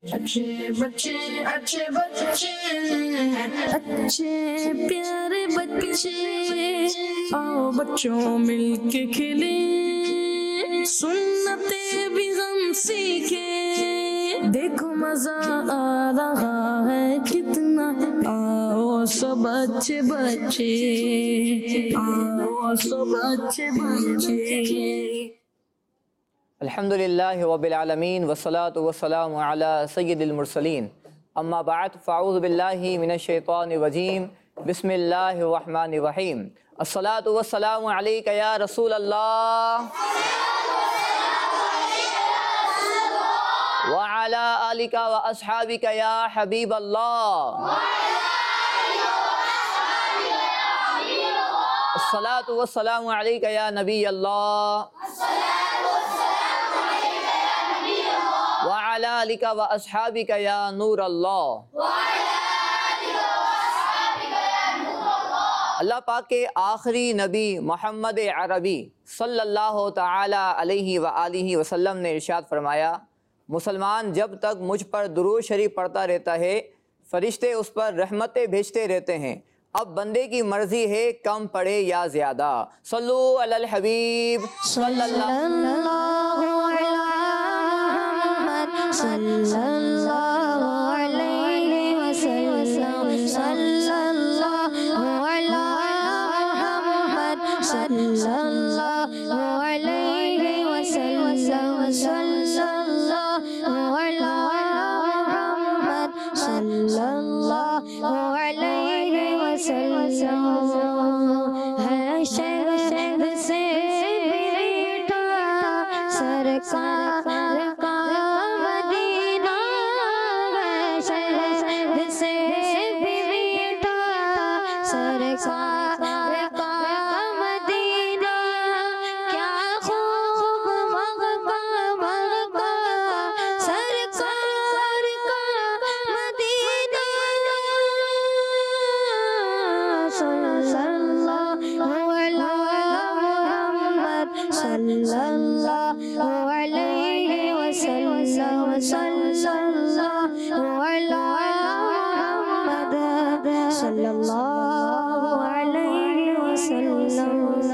अच्छे बच्चे अच्छे बच्चे अच्छे प्यारे बच्चे, आओ बच्चों मिलके खेले, सुन्नते भी हम सीखे, देखो मजा आ रहा है कितना, आओ सब अच्छे बच्चे, आओ सब अच्छे बच्चे। अल्हम्दुलिल्लाहि रब्बिल आलमीन वस्सलातु वस्सलामु अला सय्यिदिल मुरसलीन, अम्मा बअद फ़अऊज़ु बिल्लाहि मिनश शैतानिर रजीम, बिस्मिल्लाहिर रहमानिर रहीम। अस्सलातु वस्सलामु अलैका या रसूल अल्लाह व अला आलिका व अस्हाबिका या हबीब अल्लाह। अस्सलातु वस्सलामु अलैका या नबी अल्लाह व अला आलिका व अस्हाबिका या नूर अल्लाह। अल्लाह पाक के आखिरी नबी मोहम्मद अरबी सल्लल्लाहु ताला अलैहि व आलिहि वसल्लम ने इरशाद फरमाया, मुसलमान जब तक मुझ पर दुरूद शरीफ पढ़ता रहता है, फरिश्ते उस पर रहमतें भेजते रहते हैं। अब बंदे की मर्जी है कम पढ़े या ज़्यादा। सल्लु अलल हबीब सल्लल्लाहु अलैहि वसल्लम, सल्लल्लाहु अला मुहम्मद सल्लल्लाहु अलैहि वसल्लम, सल्लल्लाहु अला मुहम्मद सल्लल्लाहु अलैहि वसल्लम। है शहद से मीठा सरकार का मदीना, है शहद से भी मीठा सरकार का मदीना, क्या खूब मग़फ़ा मग़फ़ा सरकार का मदीना, सल्लल्लाहु अला मुहम्मद सल्लल्लाहु अलैहि वसल्लम, सल्लल्लाहु अला मुहम्मद सल्लल्लाहु अलैहि वसल्लम।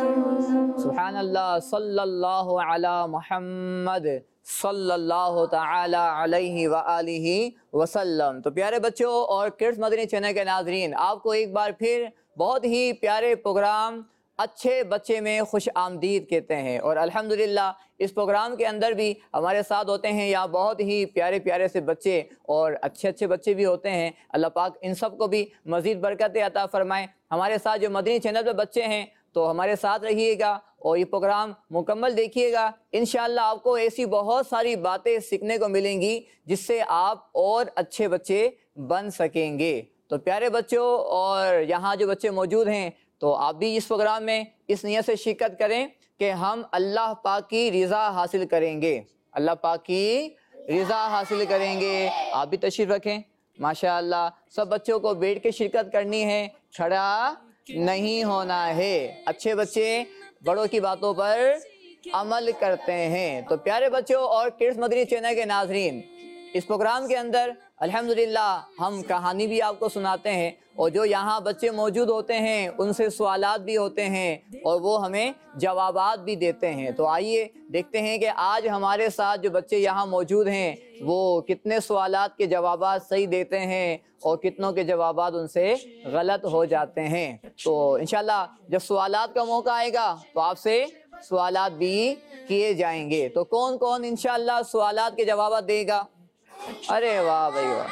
सुभान अल्लाह, सल्लल्लाहु अला मुहम्मद सल्लल्लाहु ताला अलैहि व आलिहि वसल्लम। तो प्यारे बच्चों और किड्स मदनी चैनल के नाज़रीन, आपको एक बार फिर बहुत ही प्यारे प्रोग्राम अच्छे बच्चे में खुश आमदीद कहते हैं। और अल्हम्दुलिल्लाह इस प्रोग्राम के अंदर भी हमारे साथ होते हैं यहाँ बहुत ही प्यारे प्यारे से बच्चे और अच्छे अच्छे बच्चे भी होते हैं। अल्लाह पाक इन सब को भी मज़ीद बरकतें अता फ़रमाएँ। हमारे साथ जो मदनी चैनल पे बच्चे हैं तो हमारे साथ रहिएगा और ये प्रोग्राम मुकम्मल देखिएगा। इंशाअल्लाह आपको ऐसी बहुत सारी बातें सीखने को मिलेंगी जिससे आप और अच्छे बच्चे बन सकेंगे। तो प्यारे बच्चों और यहाँ जो बच्चे मौजूद हैं तो आप भी इस प्रोग्राम में इस नियत से शिरकत करें कि हम अल्लाह पाक की रज़ा हासिल करेंगे, अल्लाह पाक की रज़ा हासिल करेंगे। आप भी तशरीफ़ रखें। माशाअल्लाह सब बच्चों को बैठ के शिरकत करनी है, खड़ा नहीं होना है। अच्छे बच्चे बड़ों की बातों पर अमल करते हैं। तो प्यारे बच्चों और किड्स मदनी चैनल के नाज़रीन, इस प्रोग्राम के अंदर अल्हम्दुलिल्लाह हम कहानी भी आपको सुनाते हैं और जो यहाँ बच्चे मौजूद होते हैं उनसे सवालात भी होते हैं और वो हमें जवाबात भी देते हैं। तो आइए देखते हैं कि आज हमारे साथ जो बच्चे यहाँ मौजूद हैं वो कितने सवालात के जवाबात सही देते हैं और कितनों के जवाबात उनसे गलत हो जाते हैं। तो इंशाल्लाह जब सवालात का मौका आएगा तो आपसे सवालात भी किए जाएंगे। तो कौन कौन इंशाल्लाह सवालात के जवाबात देगा? अरे वाह भाई वाह,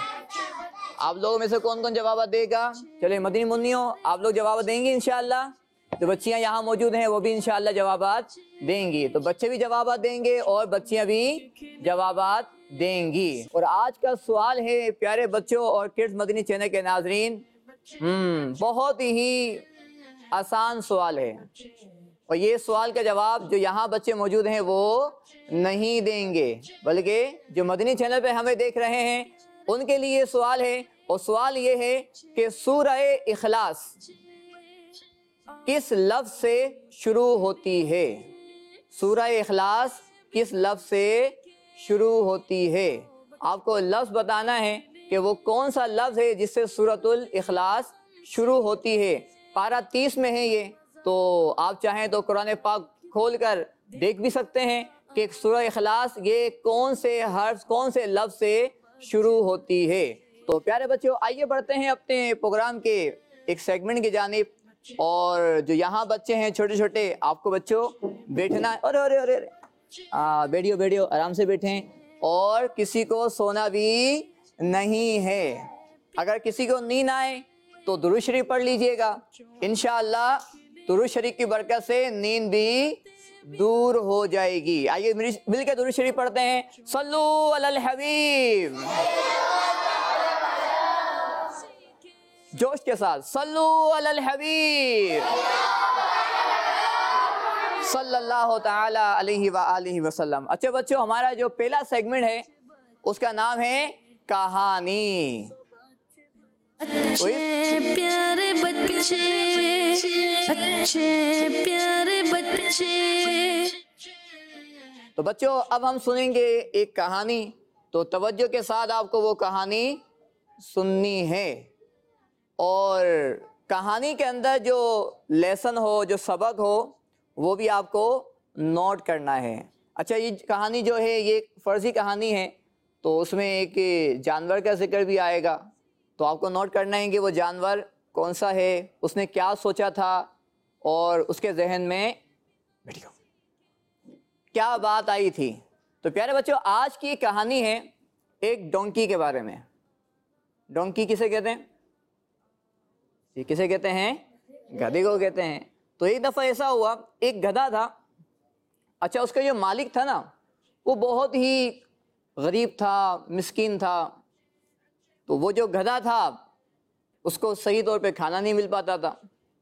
आप लोगों में से कौन कौन जवाब देगा? चलिए मदनी मुन्नियों आप लोग जवाब देंगे इंशाअल्लाह। तो बच्चियां यहाँ मौजूद हैं वो भी इंशाअल्लाह जवाबात देंगी। तो बच्चे भी जवाबात देंगे और बच्चियां भी जवाबात देंगी। और आज का सवाल है प्यारे बच्चों और किड्स मदनी चैनल के नाजरीन, बहुत ही आसान सवाल है और ये सवाल का जवाब जो यहाँ बच्चे मौजूद हैं वो नहीं देंगे, बल्कि जो मदनी चैनल पे हमें देख रहे हैं उनके लिए सवाल है। और सवाल ये है कि सूरह इखलास किस लफ्ज से शुरू होती है? सूरह इखलास किस लफ्ज से शुरू होती है? आपको लफ्ज़ बताना है कि वो कौन सा लफ्ज़ है जिससे सूरतुल इखलास शुरू होती है। पारा 30 में है ये, तो आप चाहें तो कुरान पाक खोल कर देख भी सकते हैं कि सूरह इखलास ये कौन से हर्फ, कौन से लफ्ज़ से शुरू होती है। तो प्यारे बच्चों, आइए बढ़ते हैं अपने प्रोग्राम के एक सेगमेंट की जानिब। और जो यहाँ बच्चे हैं छोटे छोटे, आपको बच्चों बैठना, अरे अरे अरे बैठियो बैठियो, आराम से बैठें और किसी को सोना भी नहीं है। अगर किसी को नींद आए तो दुरूद शरीफ पढ़ लीजिएगा, इंशाअल्लाह दुरूद शरीफ की बरकत से नींद भी दूर हो जाएगी। आइए मिलकर दुरूद शरीफ पढ़ते हैं। सल्लू अलल हबीब, जोश के साथ सल्लू अलल हबीब सल्लल्लाहु ताला अलैहि व आलिहि वसल्लम। अच्छे बच्चों, हमारा जो पहला सेगमेंट है उसका नाम है कहानी। अच्छे प्यारे बच्चे, अच्छे प्यारे बच्चे। तो बच्चों, अब हम सुनेंगे एक कहानी, तो तवज्जो के साथ आपको वो कहानी सुननी है। और कहानी के अंदर जो लेसन हो, जो सबक हो, वो भी आपको नोट करना है। अच्छा, ये कहानी जो है ये फ़र्ज़ी कहानी है, तो उसमें एक जानवर का जिक्र भी आएगा, तो आपको नोट करना है कि वो जानवर कौन सा है, उसने क्या सोचा था और उसके जहन में क्या बात आई थी। तो प्यारे बच्चों, आज की कहानी है एक डोंकी के बारे में। डोंकी किसे कहते हैं? ये किसे कहते हैं? गधे को कहते हैं। तो एक दफ़ा ऐसा हुआ, एक गधा था। अच्छा, उसका जो मालिक था ना, वो बहुत ही गरीब था, मिस्कीन था। तो वो जो गधा था उसको सही तौर पे खाना नहीं मिल पाता था।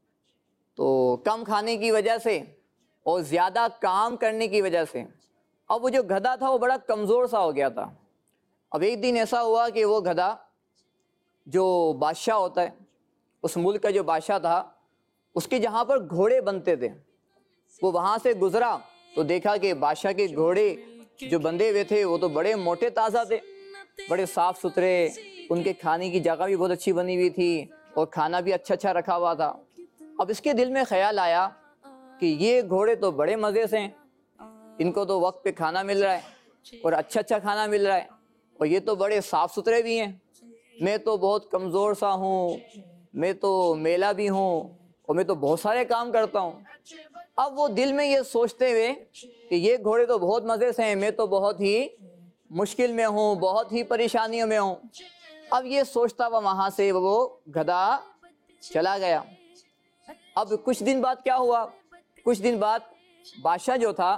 तो कम खाने की वजह से और ज़्यादा काम करने की वजह से अब वो जो गधा था वो बड़ा कमज़ोर सा हो गया था। अब एक दिन ऐसा हुआ कि वो गधा, जो बादशाह होता है, उस मुल्क का जो बादशाह था, उसके जहाँ पर घोड़े बनते थे, वो वहाँ से गुज़रा तो देखा कि बादशाह के घोड़े जो बंधे हुए थे वो तो बड़े मोटे ताज़ा थे, बड़े साफ़ सुथरे, उनके खाने की जगह भी बहुत अच्छी बनी हुई थी और खाना भी अच्छा अच्छा रखा हुआ था। अब इसके दिल में ख्याल आया कि ये घोड़े तो बड़े मज़े से हैं, इनको तो वक्त पे खाना मिल रहा है और अच्छा अच्छा खाना मिल रहा है, और ये तो बड़े साफ़ सुथरे भी हैं। मैं तो बहुत कमज़ोर सा हूँ, मैं तो मेला भी हूँ और मैं तो बहुत सारे काम करता हूँ। अब वो दिल में ये सोचते हुए कि ये घोड़े तो बहुत मज़े से हैं, मैं तो बहुत ही मुश्किल में हूँ, बहुत ही परेशानियों में हूँ। अब ये सोचता हुआ वहाँ से वो गधा चला गया। अब कुछ दिन बाद क्या हुआ, कुछ दिन बाद बादशाह जो था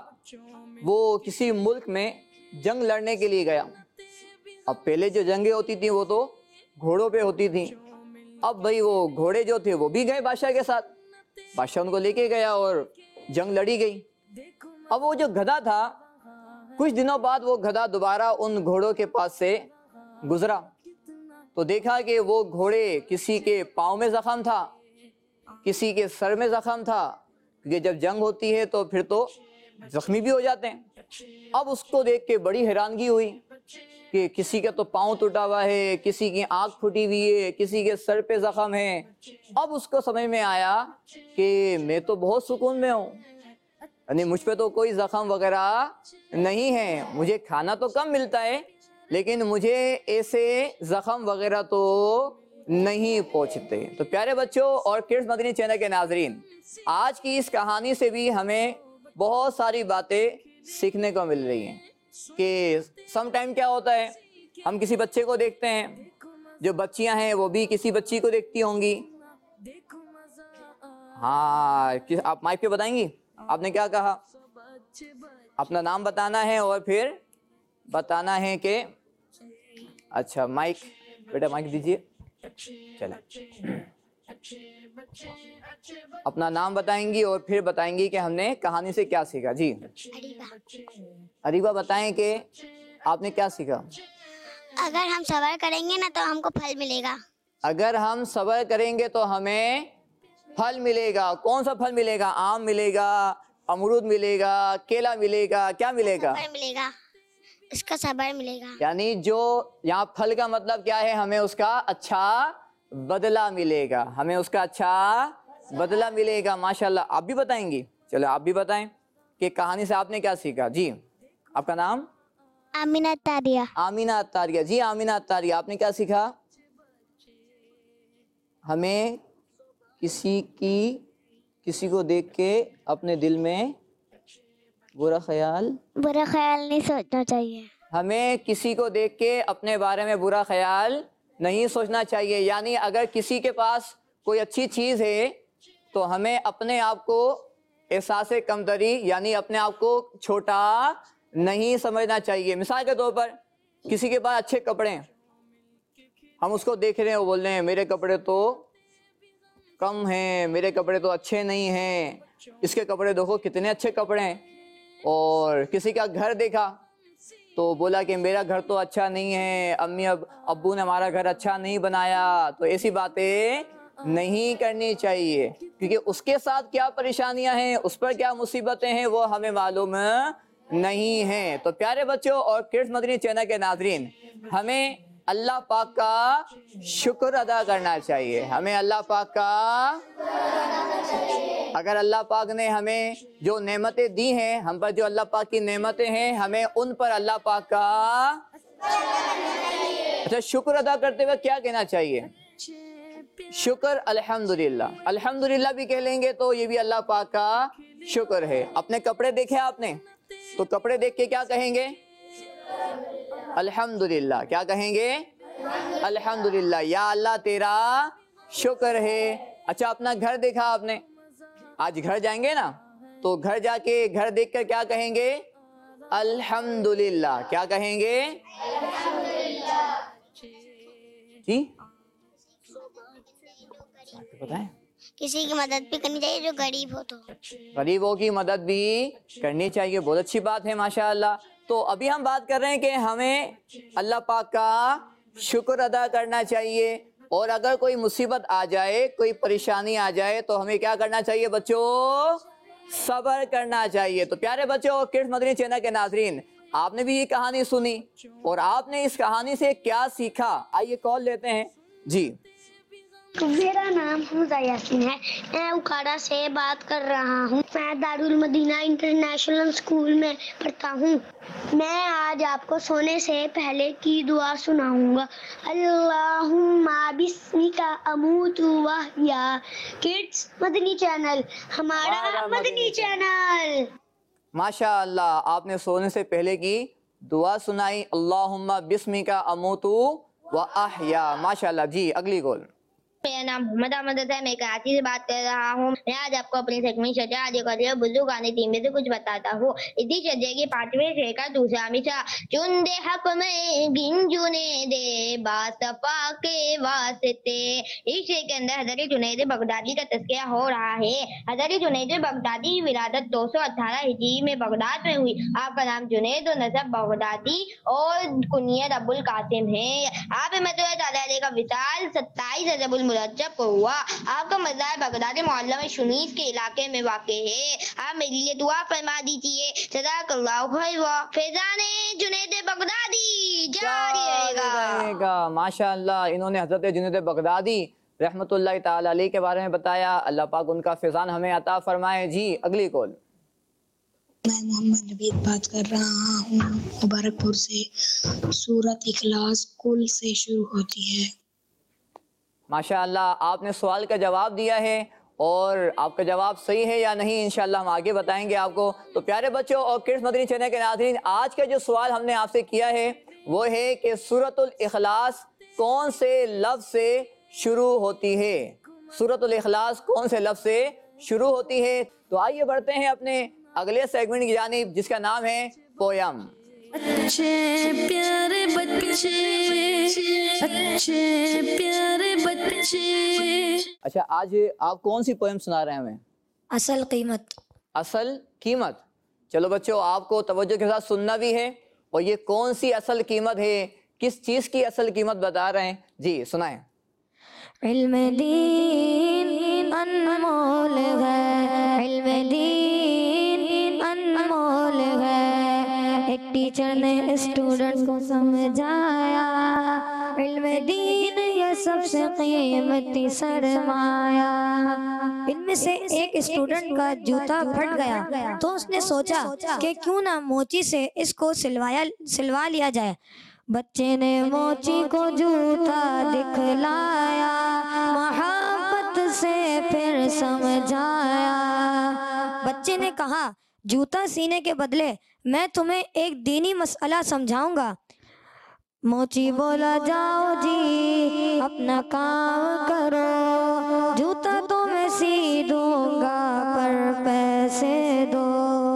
वो किसी मुल्क में जंग लड़ने के लिए गया। अब पहले जो जंगें होती थी वो तो घोड़ों पे होती थी। अब भाई वो घोड़े जो थे वो भी गए बादशाह के साथ, बादशाह उनको लेके गया और जंग लड़ी गई। अब वो जो गधा था, कुछ दिनों बाद वो गधा दोबारा उन घोड़ों के पास से गुजरा तो देखा कि वो घोड़े, किसी के पाँव में ज़ख्म था, किसी के सर में ज़ख्म था, क्योंकि जब जंग होती है तो फिर तो ज़ख्मी भी हो जाते हैं। अब उसको देख के बड़ी हैरानगी हुई कि किसी का तो पाँव टूटा हुआ है, किसी की आँख फूटी हुई है, किसी के सर पे ज़ख्म है। अब उसको समझ में आया कि मैं तो बहुत सुकून में हूँ, यानी मुझ पे तो कोई ज़ख्म वगैरह नहीं है, मुझे खाना तो कम मिलता है लेकिन मुझे ऐसे ज़ख्म वगैरह तो नहीं पहुँचते। तो प्यारे बच्चों और किड्स मदनी चैनल के नाजरीन, आज की इस कहानी से भी हमें बहुत सारी बातें सीखने को मिल रही हैं कि सम टाइम क्या होता है, हम किसी बच्चे को देखते हैं, जो बच्चियां हैं वो भी किसी बच्ची को देखती होंगी। हाँ, आप माइक पे बताएंगी आपने क्या कहा? अपना नाम बताना है और फिर बताना है कि अच्छा, माइक बेटा माइक दीजिए। चले, अपना नाम बताएंगी और फिर बताएंगी कि हमने कहानी से क्या सीखा। जी अरीबा बताएं कि आपने क्या सीखा। अगर हम सब्र करेंगे ना तो हमको फल मिलेगा। अगर हम सब्र करेंगे तो हमें फल मिलेगा। कौन सा फल मिलेगा? आम मिलेगा, अमरूद मिलेगा, केला मिलेगा, क्या मिलेगा? सब्र मिलेगा। इसका सबर मिलेगा। यानी जो यहाँ फल का मतलब क्या है, हमें उसका अच्छा बदला मिलेगा, हमें उसका अच्छा बदला मिलेगा। माशाल्लाह। आप भी बताएंगी? चलो आप भी बताएं कि कहानी से आपने क्या सीखा। जी आपका नाम? आमीना अत्तारिया। आमीना अत्तारिया। जी आमीना अत्तारिया, आपने क्या सीखा? हमें किसी को देख के अपने दिल में बुरा ख्याल नहीं सोचना चाहिए। हमें किसी को देख के अपने बारे में बुरा ख्याल नहीं सोचना चाहिए। यानी अगर किसी के पास कोई अच्छी चीज़ है तो हमें अपने आप को एहसास कमतरी यानी अपने आप को छोटा नहीं समझना चाहिए। मिसाल के तौर पर किसी के पास अच्छे कपड़े हैं, हम उसको देख रहे हैं, वो बोल रहे हैं मेरे कपड़े तो कम हैं, मेरे कपड़े तो अच्छे नहीं हैं, इसके कपड़े देखो कितने अच्छे कपड़े हैं। और किसी का घर देखा तो बोला कि मेरा घर तो अच्छा नहीं है, अम्मी अब्बू ने हमारा घर अच्छा नहीं बनाया। तो ऐसी बातें नहीं करनी चाहिए, क्योंकि उसके साथ क्या परेशानियां हैं, उस पर क्या मुसीबतें हैं, वो हमें मालूम नहीं है। तो प्यारे बच्चों और किड्स मदनी चैनल के नाजरीन, हमें अल्लाह पाक का शुक्र अदा करना चाहिए। हमें अल्लाह पाक का, अगर अल्लाह पाक ने हमें जो नेमतें दी हैं, हम पर जो अल्लाह पाक की नेमतें हैं, हमें उन पर अल्लाह पाक का अच्छा शुक्र अदा करते हुए क्या कहना चाहिए? शुक्र अल्हम्दुलिल्लाह। अल्हम्दुलिल्लाह भी कह लेंगे तो ये भी अल्लाह पाक का शुक्र है। अपने कपड़े देखे आपने, तो कपड़े देख के क्या कहेंगे? अल्हम्दुलिल्लाह। क्या कहेंगे? अल्हम्दुलिल्लाह, या अल्लाह तेरा शुक्र है। अच्छा अपना घर देखा आपने, आज घर जाएंगे ना, तो घर जाके घर देखकर क्या कहेंगे? अल्हम्दुलिल्लाह। क्या कहेंगे? जी बताएं। किसी की मदद भी करनी चाहिए जो गरीब हो, तो गरीबों की मदद भी करनी चाहिए। बहुत अच्छी बात है माशाअल्लाह। तो अभी हम बात कर रहे हैं कि हमें अल्लाह पाक का शुक्र अदा करना चाहिए, और अगर कोई मुसीबत आ जाए, कोई परेशानी आ जाए, तो हमें क्या करना चाहिए बच्चों? सब्र करना चाहिए। तो प्यारे बच्चों और किड्स मदनी चैनल के नाजरीन, आपने भी ये कहानी सुनी और आपने इस कहानी से क्या सीखा? आइए कॉल लेते हैं। जी मेरा नाम हमजा यासीन है, मैं उखाड़ा से बात कर रहा हूँ। मैं दारुल मदीना इंटरनेशनल स्कूल में पढ़ता हूँ। मैं आज आपको सोने से पहले की दुआ सुनाऊंगा। अल्लाहुम्मा बिस्मिका अमूतु व अहया। किड्स मदनी चैनल, हमारा मदनी चैनल। माशाअल्लाह, आपने सोने से पहले की दुआ सुनाई, अल्लाहुम्मा बिस्मिका अमूतु व अहया। माशाअल्लाह। जी अगली कॉल। मेरा नाम मोहम्मद अहमद है, मैं कराची से बात कर रहा हूँ। मैं आज आपको अपनी सेगमेंट शजा आदि कर बुजुर्ग आने तीन में से कुछ बताता हूँ। इसी शजे के 5वें शेर का दूसरा मिसा, चुन दे हक में गिंजुने दे बासफा के वास्ते। इस शेर के अंदर हज़रत जुनैद बगदादी का तज़किरा हो रहा है। हज़रत जुनैद बगदादी की विलादत 218 हिजरी में बगदाद में हुई। आपका नाम जुनैद और नसब बगदादी और कुनियत अबुल कासिम है। आप का विशाल 27 रजबुल मुरज्जब को हुआ। आपका मज़ार बगदाद मोहल्ला में शुनीस के इलाके में वाक़े है। आप मेरे लिए दुआ फरमा दीजिए। जज़ाकल्लाहु खैर। फैज़ाने जुनैद बगदादी जारी रहेगा। माशाअल्लाह, इन्होंने हज़रत जुनैद बगदादी रहमतुल्लाह ताला अलैह के बारे में बताया। अल्लाह पाक उनका फैज़ान हमें अता फरमाए। जी अगली कॉल। मैं मोहम्मद नबीद बात कर रहा हूँ मुबारकपुर से। सूरत इखलास कुल से शुरू होती है। माशाअल्लाह, आपने सवाल का जवाब दिया है और आपका जवाब सही है या नहीं इंशाअल्लाह हम आगे बताएंगे आपको। तो प्यारे बच्चों और किड्स मदनी चैनल के नाज़रीन, आज का जो सवाल हमने आपसे किया है वो है कि सूरतुल इखलास कौन से लफ्ज़ से शुरू होती है? सूरतुल इखलास कौन से लफ्ज़ से शुरू होती है? तो आइए बढ़ते हैं अपने अगले सेगमेंट की जानिब, जिसका नाम है पोयम। अच्छे प्यारे बच्चे, अच्छे प्यारे बच्चे। अच्छा, आज आप कौन सी पोयम सुना रहे हैं हमें? असल कीमत। असल कीमत। चलो बच्चों, आपको तवज्जो के साथ सुनना भी है। और ये कौन सी असल कीमत है, किस चीज़ की असल कीमत बता रहे हैं? जी सुनाएं। इल्म दीन अनमोल है, इल्म दीन अनमोल है। एक टीचर ने स्टूडेंट को समझाया, इल्म दीन ये सबसे कीमती सरमाया। इनमें से एक स्टूडेंट का जूता फट गया तो उसने सोचा कि क्यों ना मोची से इसको सिलवा लिया जाए। बच्चे ने मोची को जूता दिखलाया, मोहब्बत से फिर समझाया। बच्चे ने कहा, जूता सीने के बदले मैं तुम्हें एक दीनी मसला समझाऊंगा। मोची बोला, जाओ जी अपना काम करो, जूता तो मैं सी दूंगा पर पैसे दो।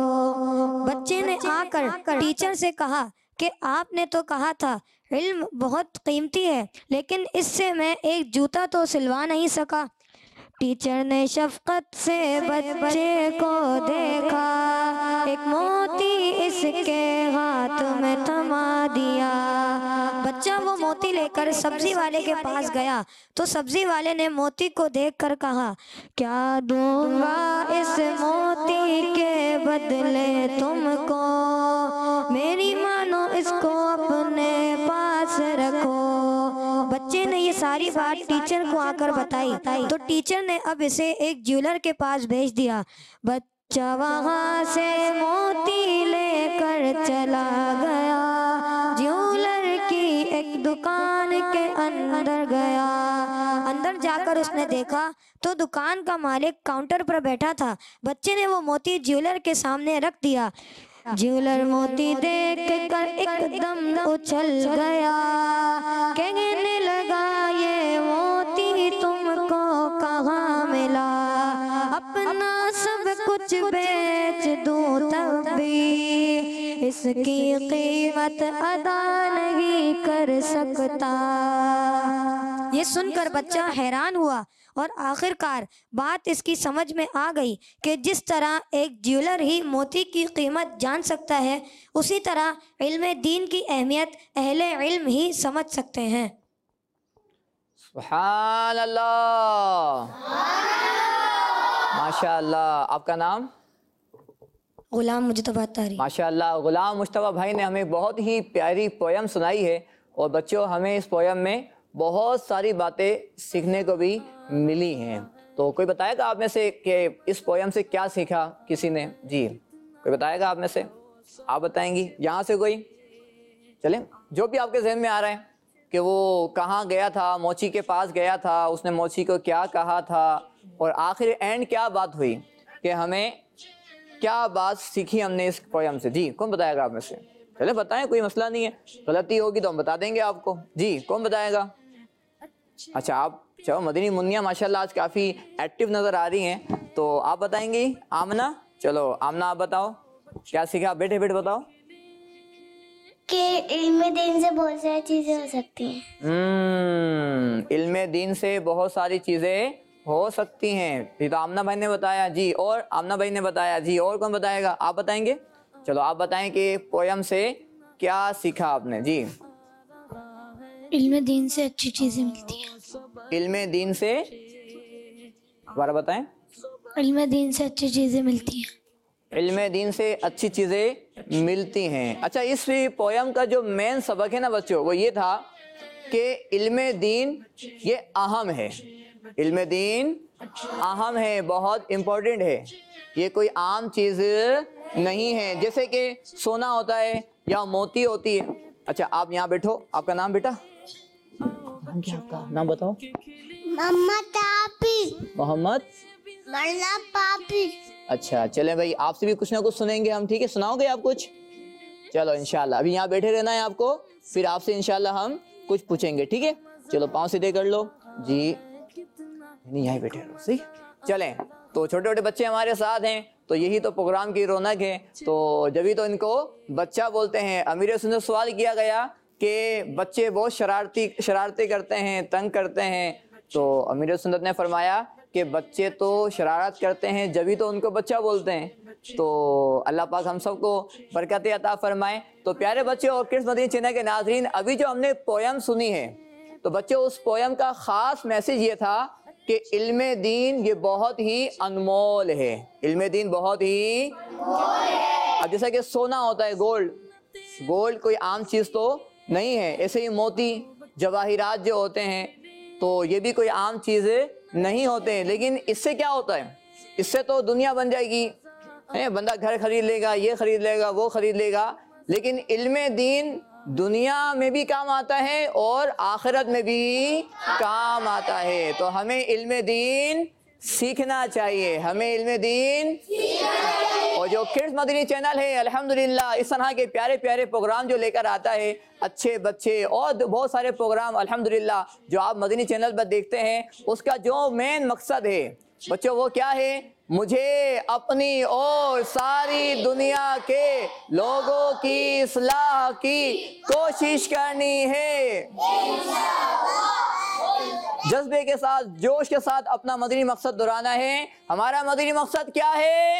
बच्चे ने आकर टीचर से कहा कि आपने तो कहा था इल्म बहुत कीमती है, लेकिन इससे मैं एक जूता तो सिलवा नहीं सका। टीचर ने शफकत से बच्चे को देखा, एक मोती इसके हाथ में थमा दिया। बच्चा वो मोती लेकर सब्जी वाले के पास गया तो सब्जी वाले ने मोती को देखकर कहा, क्या दूंगा इस मोती के बदले तुमको, मेरी मानो इसको अपने पास रखो। बच्चे ने ये सारी बात टीचर को आकर बताई तो टीचर ने अब इसे एक ज्वेलर के पास भेज दिया। बच्चा वहाँ से मोती लेकर चला गया, ज्वेलर की एक दुकान के अंदर गया। अंदर जाकर उसने देखा तो दुकान का मालिक काउंटर पर बैठा था। बच्चे ने वो मोती ज्वेलर के सामने रख दिया। ज्वेलर मोती देख कर एकदम उछल गया, कहने लगा, ये मोती तुमको कहाँ मिला, अपना सब कुछ बेच दूं तब भी इसकी कीमत अदा नहीं कर सकता। ये सुनकर बच्चा हैरान हुआ और आखिरकार बात इसकी समझ में आ गई कि जिस तरह एक ज्वेलर ही मोती की कीमत जान सकता है, उसी तरह इल्म दीन की अहमियत अहले इल्म ही समझ सकते हैं। सुभान अल्लाह, माशाअल्लाह। आपका नाम? गुलाम मुज्तबा तारी। माशाअल्लाह, गुलाम मुज्तबा भाई ने हमें बहुत ही प्यारी पोयम सुनाई है और बच्चों हमें इस पोयम में बहुत सारी बातें सीखने को भी मिली हैं। तो कोई बताएगा आप में से कि इस पोयम से क्या सीखा किसी ने? जी, कोई बताएगा आप में से? आप बताएंगी? यहाँ से कोई? चलें, जो भी आपके जहन में आ रहा है कि वो कहाँ गया था, मोची के पास गया था, उसने मोची को क्या कहा था और आखिर एंड क्या बात हुई कि हमें क्या बात सीखी हमने इस पोयम से। जी, कौन बताएगा आप में से? चले बताएं, कोई मसला नहीं है, गलती होगी तो हम बता देंगे आपको। जी, कौन बताएगा? अच्छा, आप चलो, मदनी मुन्निया माशाल्लाह आज काफ़ी एक्टिव नज़र आ रही हैं, तो आप बताएंगी? आमना, चलो आमना आप बताओ, क्या सीखा? बैठे बैठे बताओ। कि इल्म दीन से बहुत सारी चीजें हो सकती हैं। इल्म दीन से बहुत सारी चीज़ें हो सकती हैं, ये तो आमना भाई ने बताया। जी, और आमना भाई ने बताया। जी, और कौन बताएगा? आप बताएंगे? चलो आप बताएं कि पोयम से क्या सीखा आपने। जी, इल्म दीन से अच्छी चीजें मिलती हैं। इल्म दीन से, दोबारा बताएं। इल्म दीन से अच्छी चीजें मिलती हैं। इल्म दीन से अच्छी चीज़ें मिलती हैं। अच्छा, इस पोयम का जो मेन सबक है ना बच्चों, वो ये था कि इल्म दीन ये अहम है, इल्म दीन अहम है, बहुत इम्पोर्टेंट है, ये कोई आम चीज़ नहीं है जैसे कि सोना होता है या मोती होती है। अच्छा, आप यहाँ बैठो, आपका नाम बेटा? नाम क्या आपका? नाम बताओ। मोहम्मद अच्छा, चले भाई, आपसे भी कुछ ना कुछ सुनेंगे हम, ठीक है? सुनाओगे आप कुछ? चलो इंशाल्लाह, अभी यहाँ बैठे रहना है आपको, फिर आपसे इंशाल्लाह हम कुछ पूछेंगे, ठीक है? चलो पाँव सीधे कर लो। जी, नहीं यहाँ बैठे रहो, सही? चलें, तो छोटे छोटे बच्चे हमारे साथ हैं, तो यही तो प्रोग्राम की रौनक है, तो जब भी तो इनको बच्चा बोलते हैं। अमीर सुन्नत सवाल किया गया कि बच्चे बहुत शरारती करते हैं, तंग करते हैं, तो अमीर सुन्नत ने फरमाया कि बच्चे तो शरारत करते हैं जब भी तो उनको बच्चा बोलते हैं। तो अल्लाह पाक हम सबको बरकत अता फरमाए। तो प्यारे बच्चे और किड्स मदनी चैनल के नाज़रीन, अभी जो हमने पोयम सुनी है, तो बच्चों उस पोयम का ख़ास मैसेज ये था कि इल्म दीन ये बहुत ही अनमोल है, इल्म दीन बहुत ही, अब जैसा कि सोना होता है, गोल्ड, गोल्ड कोई आम चीज़ तो नहीं है। ऐसे ही मोती जवाहिरात जो होते हैं तो ये भी कोई आम चीज़ नहीं होते हैं। लेकिन इससे क्या होता है, इससे तो दुनिया बन जाएगी, बंदा घर खरीद लेगा, ये खरीद लेगा, वो खरीद लेगा। लेकिन इल्म दीन दुनिया में भी काम आता है और आखिरत में भी काम आता है। तो हमें इल्म दीन सीखना चाहिए, हमें इल्म दीन। और जो किड्स मदनी चैनल है अल्हम्दुलिल्लाह इस तरह के प्यारे प्यारे प्रोग्राम जो लेकर आता है, अच्छे बच्चे और बहुत सारे प्रोग्राम अल्हम्दुलिल्लाह जो आप मदनी चैनल पर देखते हैं, उसका जो मेन मकसद है बच्चों वो क्या है, मुझे अपनी और सारी दुनिया के लोगों की इस्लाह की कोशिश करनी है। जज्बे के साथ, जोश के साथ अपना मदनी मकसद दोहराना है। हमारा मदनी मकसद क्या है,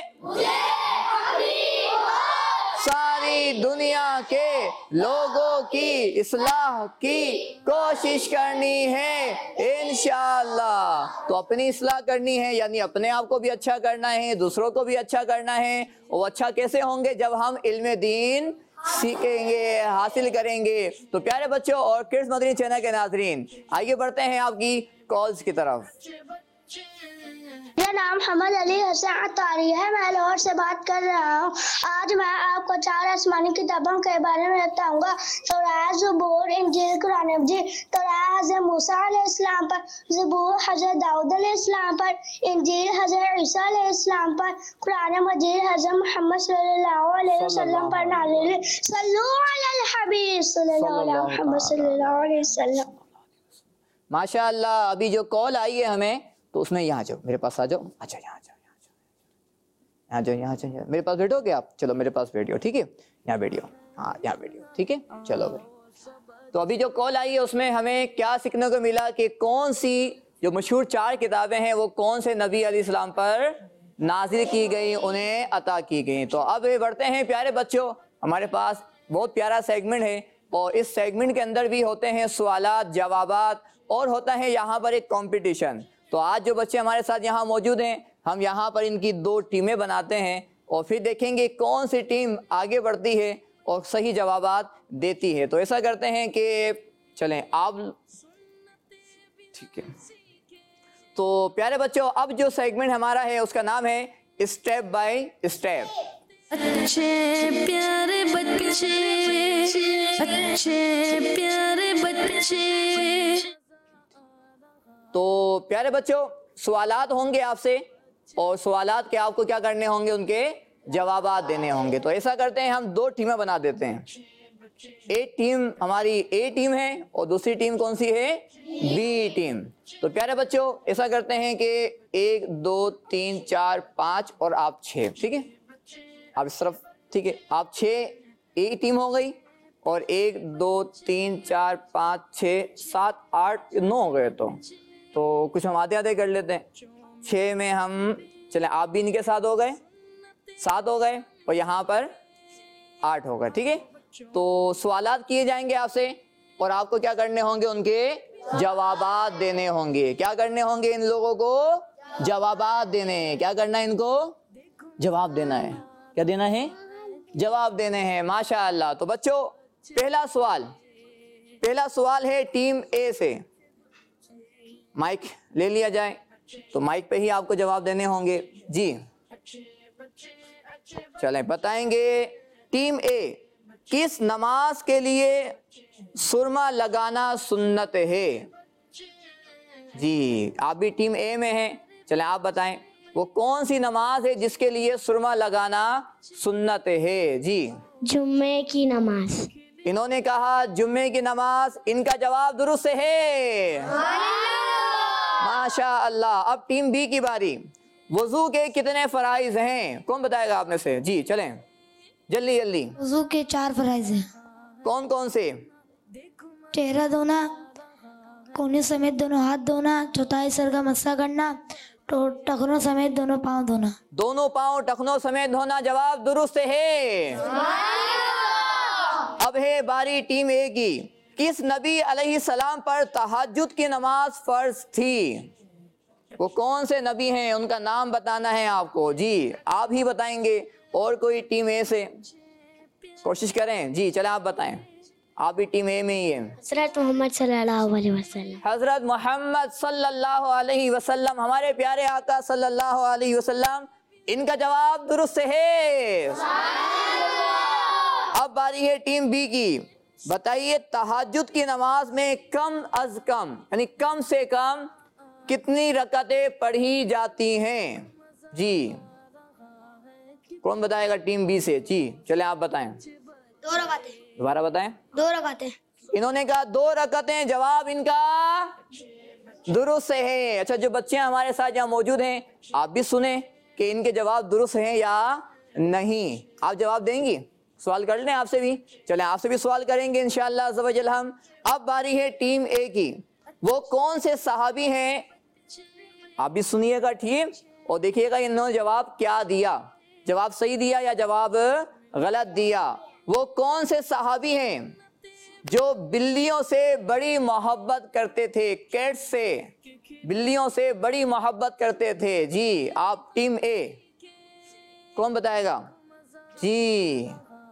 सारी दुनिया के लोगों की इस्लाह की कोशिश करनी है इंशाअल्लाह। तो अपनी इस्लाह करनी है, यानी अपने आप को भी अच्छा करना है, दूसरों को भी अच्छा करना है। वो अच्छा कैसे होंगे, जब हम इल्म दीन सीखेंगे, हासिल करेंगे। तो प्यारे बच्चों और किड्स मदनी चैनल के नाज़रीन, आइए बढ़ते हैं आपकी कॉल्स की तरफ। मेरा नाम मोहम्मद अली हसन अतारी है, मैं लाहौर से बात कर रहा हूँ। आज मैं आपको 4 आसमानी किताबों के बारे में बताऊंगा। तौरात, ज़बूर, इंजील, कुरान मजीद। तौरात हज़रत मूसा अलैहिस्सलाम पर, ज़बूर हज़रत दाऊद अलैहिस्सलाम पर, इंजील हज़रत ईसा अलैहिस्सलाम पर, कुरान मजीद हज़रत मोहम्मद सल्लल्लाहु अलैहि वसल्लम पर नाज़िल है। सल्लु अलल हबीब सल्लल्लाहु अलैहि मुहम्मद सल्लल्लाहु अलैहि वसल्लम। माशाअल्लाह, अभी जो कॉल आई है हमें, तो उसमें यहाँ जाओ, मेरे पास आ जाओ। अच्छा यहाँ जाओ, यहाँ जाओ, यहाँ जाओ, मेरे पास बैठोगे आप? चलो मेरे पास बैठियो, ठीक है, यहाँ बैठियो, हाँ यहाँ बैठियो, ठीक है, चलो भाई। तो अभी जो कॉल आई है उसमें हमें क्या सीखने को मिला कि कौन सी जो मशहूर 4 किताबें हैं वो कौन से नबी अलैहिस्सलाम पर नाजिल की गई, उन्हें अता की गई। तो अब बढ़ते हैं प्यारे बच्चों, हमारे पास बहुत प्यारा सेगमेंट है और इस सेगमेंट के अंदर भी होते हैं सवालात, जवाबात और होता है यहाँ पर एक कॉम्पिटिशन। तो आज जो बच्चे हमारे साथ यहाँ मौजूद हैं, हम यहाँ पर इनकी 2 टीमें बनाते हैं और फिर देखेंगे कौन सी टीम आगे बढ़ती है और सही जवाबात देती है। तो ऐसा करते हैं कि चलें आप, ठीक है। तो प्यारे बच्चों, अब जो सेगमेंट हमारा है उसका नाम है स्टेप बाय स्टेप। अच्छे प्यारे बच्चे, अच्छे प्यारे बच्चे। तो प्यारे बच्चों, सवालात होंगे आपसे और सवालात के आपको क्या करने होंगे, उनके जवाबात देने होंगे। तो ऐसा करते हैं, हम 2 टीमें बना देते हैं। एक टीम हमारी ए टीम है और दूसरी टीम कौन सी है, बी टीम। तो प्यारे बच्चों ऐसा करते हैं कि 1 2 3 4 5 और आप 6, ठीक है, आप इस तरफ, ठीक है, आप 6 एक टीम हो गई और 1 2 3 4 5 6 7 8 9 हो गए। तो कुछ हम आधे आधे कर लेते हैं। 6 में हम चलें, आप भी इनके साथ हो गए, 7 हो गए और यहाँ पर 8 हो गए, ठीक है। तो सवालात किए जाएंगे आपसे और आपको क्या करने होंगे, उनके जवाबात देने होंगे। क्या करने होंगे, इन लोगों को जवाबात देने। क्या करना है, इनको जवाब देना है। क्या देना है, जवाब देने हैं। माशाअल्लाह। तो बच्चों पहला सवाल है टीम ए से। माइक ले लिया जाए, तो माइक पे ही आपको जवाब देने होंगे जी। चलें, बताएंगे टीम ए, किस नमाज के लिए सुरमा लगाना सुन्नत है? जी, आप भी टीम ए में हैं, चलें आप बताएं वो कौन सी नमाज है जिसके लिए सुरमा लगाना सुन्नत है? जी, जुम्मे की नमाज। इन्होंने कहा जुम्मे की नमाज। इनका जवाब दुरुस्त है, माशा अल्लाह। अब टीम बी की बारी। वजू के कितने फराइज हैं, कौन बताएगा आप में से? जी चलें जल्दी जल्दी। वजू के 4 फराइज हैं। कौन कौन से? चेहरा धोना, कोने समेत दोनों हाथ धोना, चौथाई सर का मस्सा करना, तो टखनों समेत दोनों पाँव धोना। दोनों पाँव टखनों समेत धोना, जवाब दुरुस्त है। अब है बारी टीम ए की। किस नबी अलैहिस्सलाम पर तहज्जुद की नमाज फर्ज थी? वो कौन से नबी हैं, उनका नाम बताना है आपको। जी आप ही बताएंगे और कोई टीम ए से? कोशिश करें जी। चले आप बताएं, आप भी टीम ए में ही है। हज़रत मोहम्मद सल्लल्लाहु अलैहि वसल्लम। हजरत मोहम्मद सल्लल्लाहु अलैहि वसल्लम, हमारे प्यारे आका सल्लल्लाहु अलैहि वसल्लम। इनका जवाब दुरुस्त है। अब बारी है टीम बी की। बताइए तहज्जुद की नमाज में कम अज कम यानी कम से कम कितनी रकतें पढ़ी जाती हैं जी? कौन बताएगा टीम बी से जी? चले आप बताएं। 2 रकातें। दोबारा बताएं। 2 रकातें। इन्होंने कहा 2 रकतें। जवाब इनका दुरुस्त है। अच्छा, जो बच्चे हमारे साथ यहाँ मौजूद हैं, आप भी सुने कि इनके जवाब दुरुस्त हैं या नहीं। आप जवाब देंगी? सवाल कर लें आपसे भी। चले आपसे भी सवाल करेंगे इंशाअल्लाह अज़्ज़ व जल हम। अब बारी है टीम ए की। वो कौन से सहाबी हैं? आप भी सुनिएगा ठीक, और देखिएगा इन्होंने जवाब क्या दिया। जवाब सही दिया या जवाब गलत दिया। वो कौन से सहाबी हैं जो बिल्लियों से बड़ी मोहब्बत करते थे? कैट्स से, बिल्लियों से बड़ी मोहब्बत करते थे जी। आप टीम ए, कौन बताएगा जी?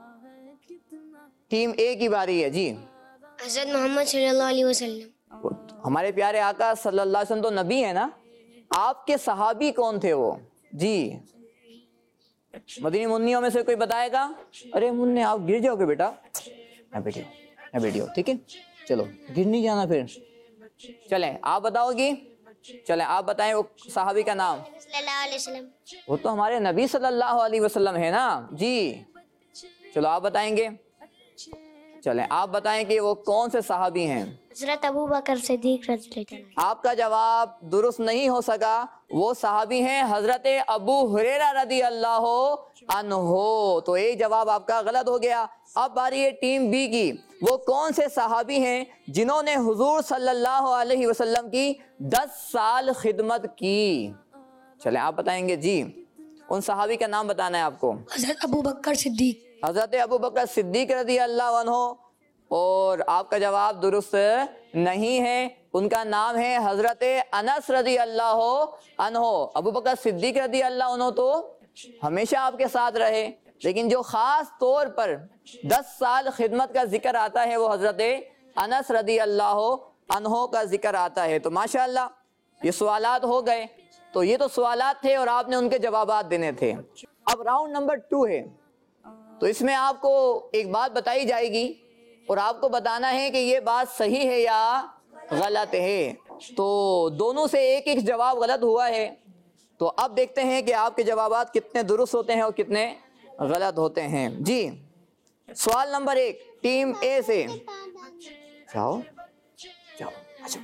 टीम ए की बारी है जी। हज़रत मोहम्मद सल्लल्लाहु अलैहि वसल्लम। हमारे प्यारे आका सल्लल्लाहु अलैहि वसल्लम तो नबी है ना। आपके सहाबी कौन थे वो जी? मदीनी मुन्नियों में से कोई बताएगा? अरे मुन्ने आप गिर जाओगे बेटा। वीडियो ठीक है, चलो गिर नहीं जाना फिर। चले आप बताओगी? चले आप बताएं वो सहाबी का नाम। सल्लल्लाहु अलैहि वसल्लम। वो तो हमारे नबी सल्लल्लाहु अलैहि वसल्लम है ना जी। चलो आप बताएंगे। चले आप बताएं कि वो कौन से सहाबी हैं? हज़रत अबू बकर सिद्दीक रज़ियल्लाहु अन्हु। आपका जवाब दुरुस्त नहीं हो सका। वो सहाबी हैं हजरत अबू हुरैरा रज़ियल्लाहु अन्हु। तो एक जवाब आपका गलत हो गया। अब बारी है टीम बी की। वो कौन से सहाबी हैं जिन्होंने हुजूर सल्लल्लाहु अलैहि वसल्लम की 10 साल खिदमत की? चले आप बताएंगे जी। उन सहाबी का नाम बताना है आपको। हज़रत अबू बकर सिद्दीक। हजरत अबू बकर सिद्दीक रज़ियल्लाहु अन्हु। और आपका जवाब दुरुस्त नहीं है। उनका नाम है हजरत अनस रज़ियल्लाहु अन्हु। अबू बकर सिद्दीक रज़ियल्लाहु अन्हु तो हमेशा आपके साथ रहे, लेकिन जो खास तौर पर 10 साल खिदमत का जिक्र आता है वो हजरत अनस रज़ियल्लाहु अन्हु का जिक्र आता है। तो माशाअल्लाह ये सवालात हो गए। तो ये तो सवालात थे और आपने उनके जवाबात देने थे। अब राउंड नंबर 2 है। तो इसमें आपको एक बात बताई जाएगी और आपको बताना है कि ये बात सही है या गलत है। तो दोनों से एक एक जवाब गलत हुआ है। तो अब देखते हैं कि आपके जवाबात कितने दुरुस्त होते हैं और कितने गलत होते हैं जी। सवाल नंबर 1 टीम ए से। जाओ जाओ अच्छा।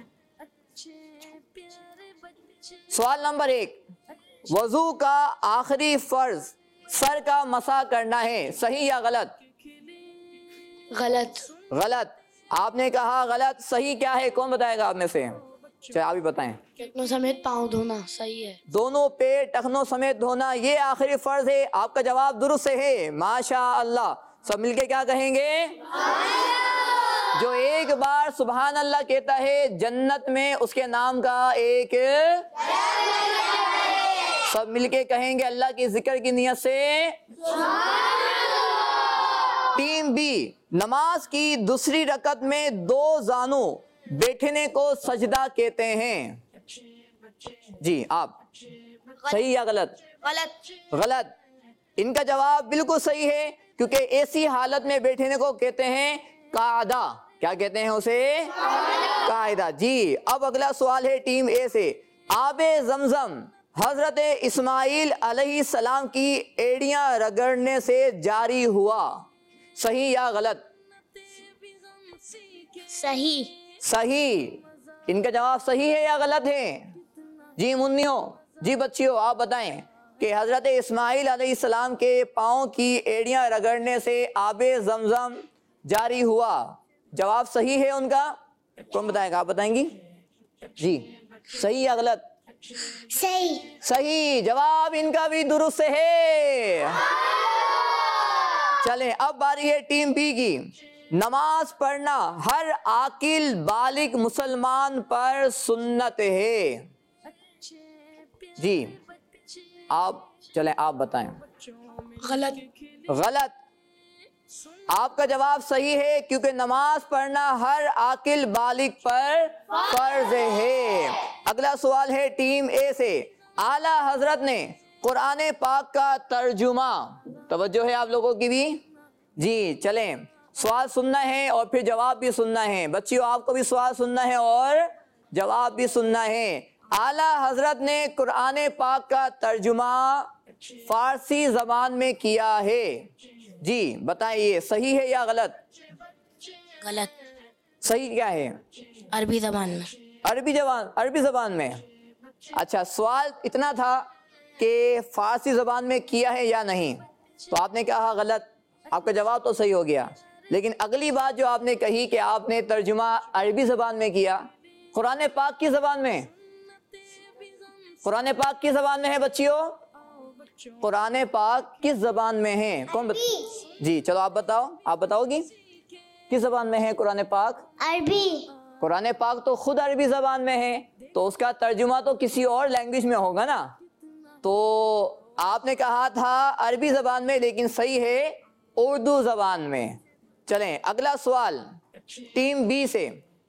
सवाल नंबर 1, वजू का आखिरी फर्ज सर का मसा करना है, सही या गलत? गलत। गलत। आपने कहा गलत। सही क्या है? कौन बताएगा आप में से? चाहे आप ही बताएं। टखनों समेत पाँव धोना सही है। दोनों पैर टखनों समेत धोना ये आखिरी फर्ज है। आपका जवाब दुरुस्त है। माशा अल्लाह। सब मिलके क्या कहेंगे? जो एक बार सुभान अल्लाह कहता है जन्नत में उसके नाम का एक। सब मिलके कहेंगे अल्लाह की जिक्र की नियत से। टीम बी, नमाज की दूसरी रकत में 2 जानू बैठने को सजदा कहते हैं जी। आप सही या गलत? गलत। गलत। इनका जवाब बिल्कुल सही है, क्योंकि ऐसी हालत में बैठने को कहते हैं कायदा। क्या कहते हैं उसे? कायदा जी। अब अगला सवाल है टीम ए से। आबे जमजम हजरत इस्माइल अलैहिस्सलाम की एड़ियां रगड़ने से जारी हुआ, सही या गलत? सही। सही। इनका जवाब सही है या गलत है जी? मुन्नियों जी, बच्चियों आप बताएं कि हजरत इस्माइल अलैहिस्सलाम के पाँव की एड़ियां रगड़ने से आबे जमजम जारी हुआ। जवाब सही है उनका। कौन बताएगा? आप बताएंगी जी। सही या गलत? सही। सही। जवाब इनका भी दुरुस्त है। चलें अब बारी है टीम बी की। नमाज पढ़ना हर आकिल बालिग मुसलमान पर सुन्नत है जी। आप चलें आप बताएं। गलत। गलत। आपका जवाब सही है, क्योंकि नमाज पढ़ना हर आकिल बालिग पर फर्ज है। अगला सवाल है टीम ए से। आला हजरत ने कुरान पाक का तर्जुमा, तवज्जो है आप लोगों की भी जी। चलें, सवाल सुनना है और फिर जवाब भी सुनना है। बच्चियों, आपको भी सवाल सुनना है और जवाब भी सुनना है। आला हजरत ने कुरान पाक का तर्जुमा फारसी जबान में किया है। जी बताइए, सही है या गलत? गलत। सही क्या है? अरबी जबान में। अरबी जबान में। अच्छा, सवाल इतना था कि फारसी जबान में किया है या नहीं, तो आपने कहा गलत, आपका जवाब तो सही हो गया। लेकिन अगली बात जो आपने कही कि आपने तर्जुमा अरबी जबान में किया, कुरान पाक की जबान में, कुरान पाक की जबान में है बच्चियों, कुरान पाक किस जबान में है? कौन जी चलो आप बताओ, आप बताओगी किस जबान में है कुरान पाक? अरबी। कुरान पाक तो खुद अरबी जबान में है, तो उसका तर्जुमा तो किसी और लैंग्वेज में होगा ना। तो आपने कहा था अरबी जबान में, लेकिन सही है उर्दू जबान में। चलें, अगला सवाल टीम बी से।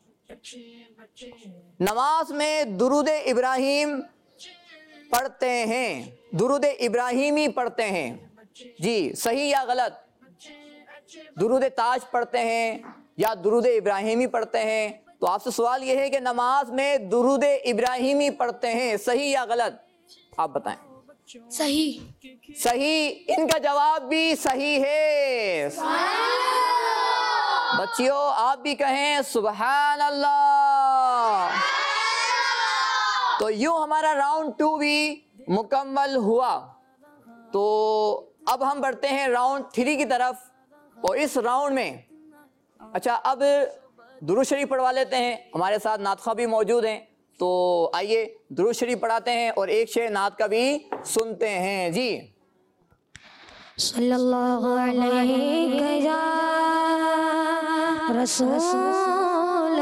नमाज में दुरूद इब्राहिम पढ़ते हैं, दुरूद इब्राहिमी पढ़ते हैं, जी सही या गलत? दुरूद ताज पढ़ते हैं या दुरूद इब्राहिमी पढ़ते हैं? तो आपसे सवाल यह है कि नमाज में दुरूद इब्राहिमी पढ़ते हैं, सही या गलत? आप बताएं। सही। सही। इनका जवाब भी सही है। बच्चियों, आप भी कहें सुभान अल्लाह। तो यूं हमारा राउंड 2 भी मुकम्मल हुआ। तो अब हम बढ़ते हैं राउंड 3 की तरफ। और इस राउंड में अच्छा, अब दुरूद शरीफ पढ़वा लेते हैं। हमारे साथ नातखा भी मौजूद हैं, तो आइए दुरूद शरीफ पढ़ाते हैं और एक शेर नात का भी सुनते हैं। जी सल्लल्लाहु अलैहि या रसूल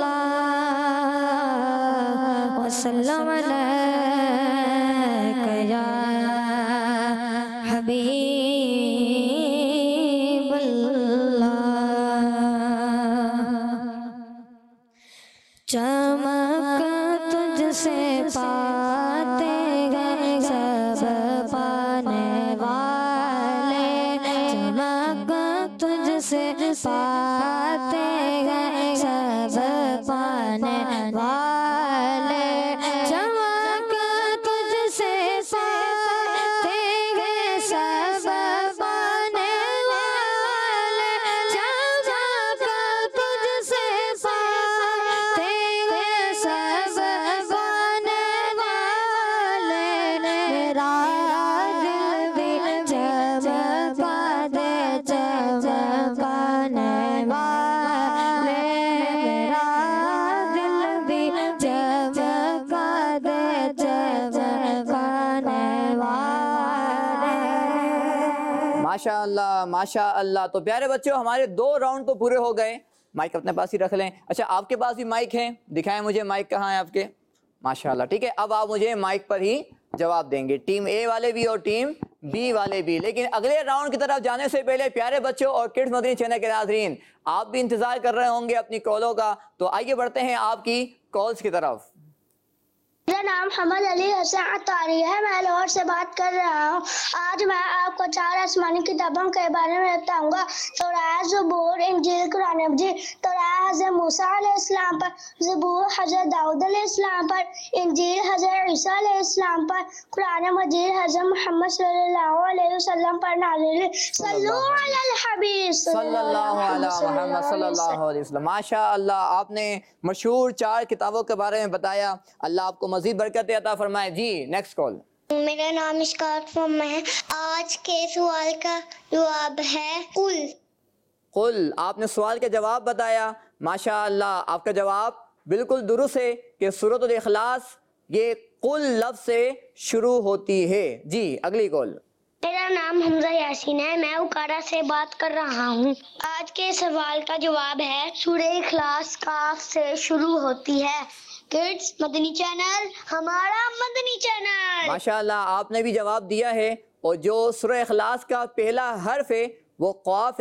अल्लाह वसल्लम अलैका या हबीब चमक तुझसे पाते गए सब पाने वाले, चमक तुझसे पाते गए सब पाने वाले, चमक तुझसे पाते गए सब पाने वाले, चमक तुझसे पाते सब बने वाले, मेरा दिल भी चमका दे चमकाने वाले, मेरा दिल भी चमका दे चमकाने वाले। माशा अल्लाह, माशा अल्लाह। तो प्यारे बच्चों, हमारे 2 राउंड तो पूरे हो गए। माइक अपने पास ही रख लें। अच्छा, आपके पास भी माइक है? दिखाएं मुझे माइक कहाँ है आपके। माशाल्लाह, ठीक है। अब आप मुझे माइक पर ही जवाब देंगे, टीम ए वाले भी और टीम बी वाले भी। लेकिन अगले राउंड की तरफ जाने से पहले प्यारे बच्चों और किड्स मदनी चैनल के नाज़रीन, आप भी इंतजार कर रहे होंगे अपनी कॉलों का। तो आइए बढ़ते हैं आपकी कॉल्स की तरफ। मेरा नाम हमद अली हसन अतारी है, मैं लाहौर से बात कर रहा हूँ। आज मैं आपको 4 आसमानी किताबों के बारे में बताऊंगा। तौरात, ज़बूर, इंजील, कुरान मजीद। तौरात हज़रत मूसा अलैहिस्सलाम पर, ज़बूर हज़रत दाऊद अलैहिस्सलाम पर, इंजील हज़रत ईसा अलैहिस्सलाम पर, कुरान मजीद हज़रत मोहम्मद सल्लल्लाहु अलैहि वसल्लम पर नाज़िल है। सल्लल्लाहु अलल हबीब सल्लल्लाहु अलैहि मोहम्मद सल्लल्लाहु अलैहि वसल्लम। माशा अल्लाह, आपने मशहूर 4 किताबों के बारे में बताया। अल्लाह आपको मजीद बरकत अता फरमाए। जी नेक्स्ट कॉल। मेरा नाम इश्काक फम्मा है। आज के सवाल का जवाब है कुल। कुल, आपने सवाल के जवाब बताया। माशा अल्लाह, आपका जवाब बिल्कुल दुरुस्त है कि सूरतुल इखलास ये कुल लफ्ज से शुरू होती है। जी अगली कॉल। मेरा नाम हमजा यासीन है, मैं उकाड़ा से बात कर रहा हूँ। आज के सवाल का जवाब है सूरह इखलास काफ से शुरू होती है। किड्स मदनी चैनल, हमारा मदनी चैनल। माशाअल्लाह, आपने भी जवाब दिया है। और जो सूरह इखलास का पहला हर्फ है वो क़ाफ है,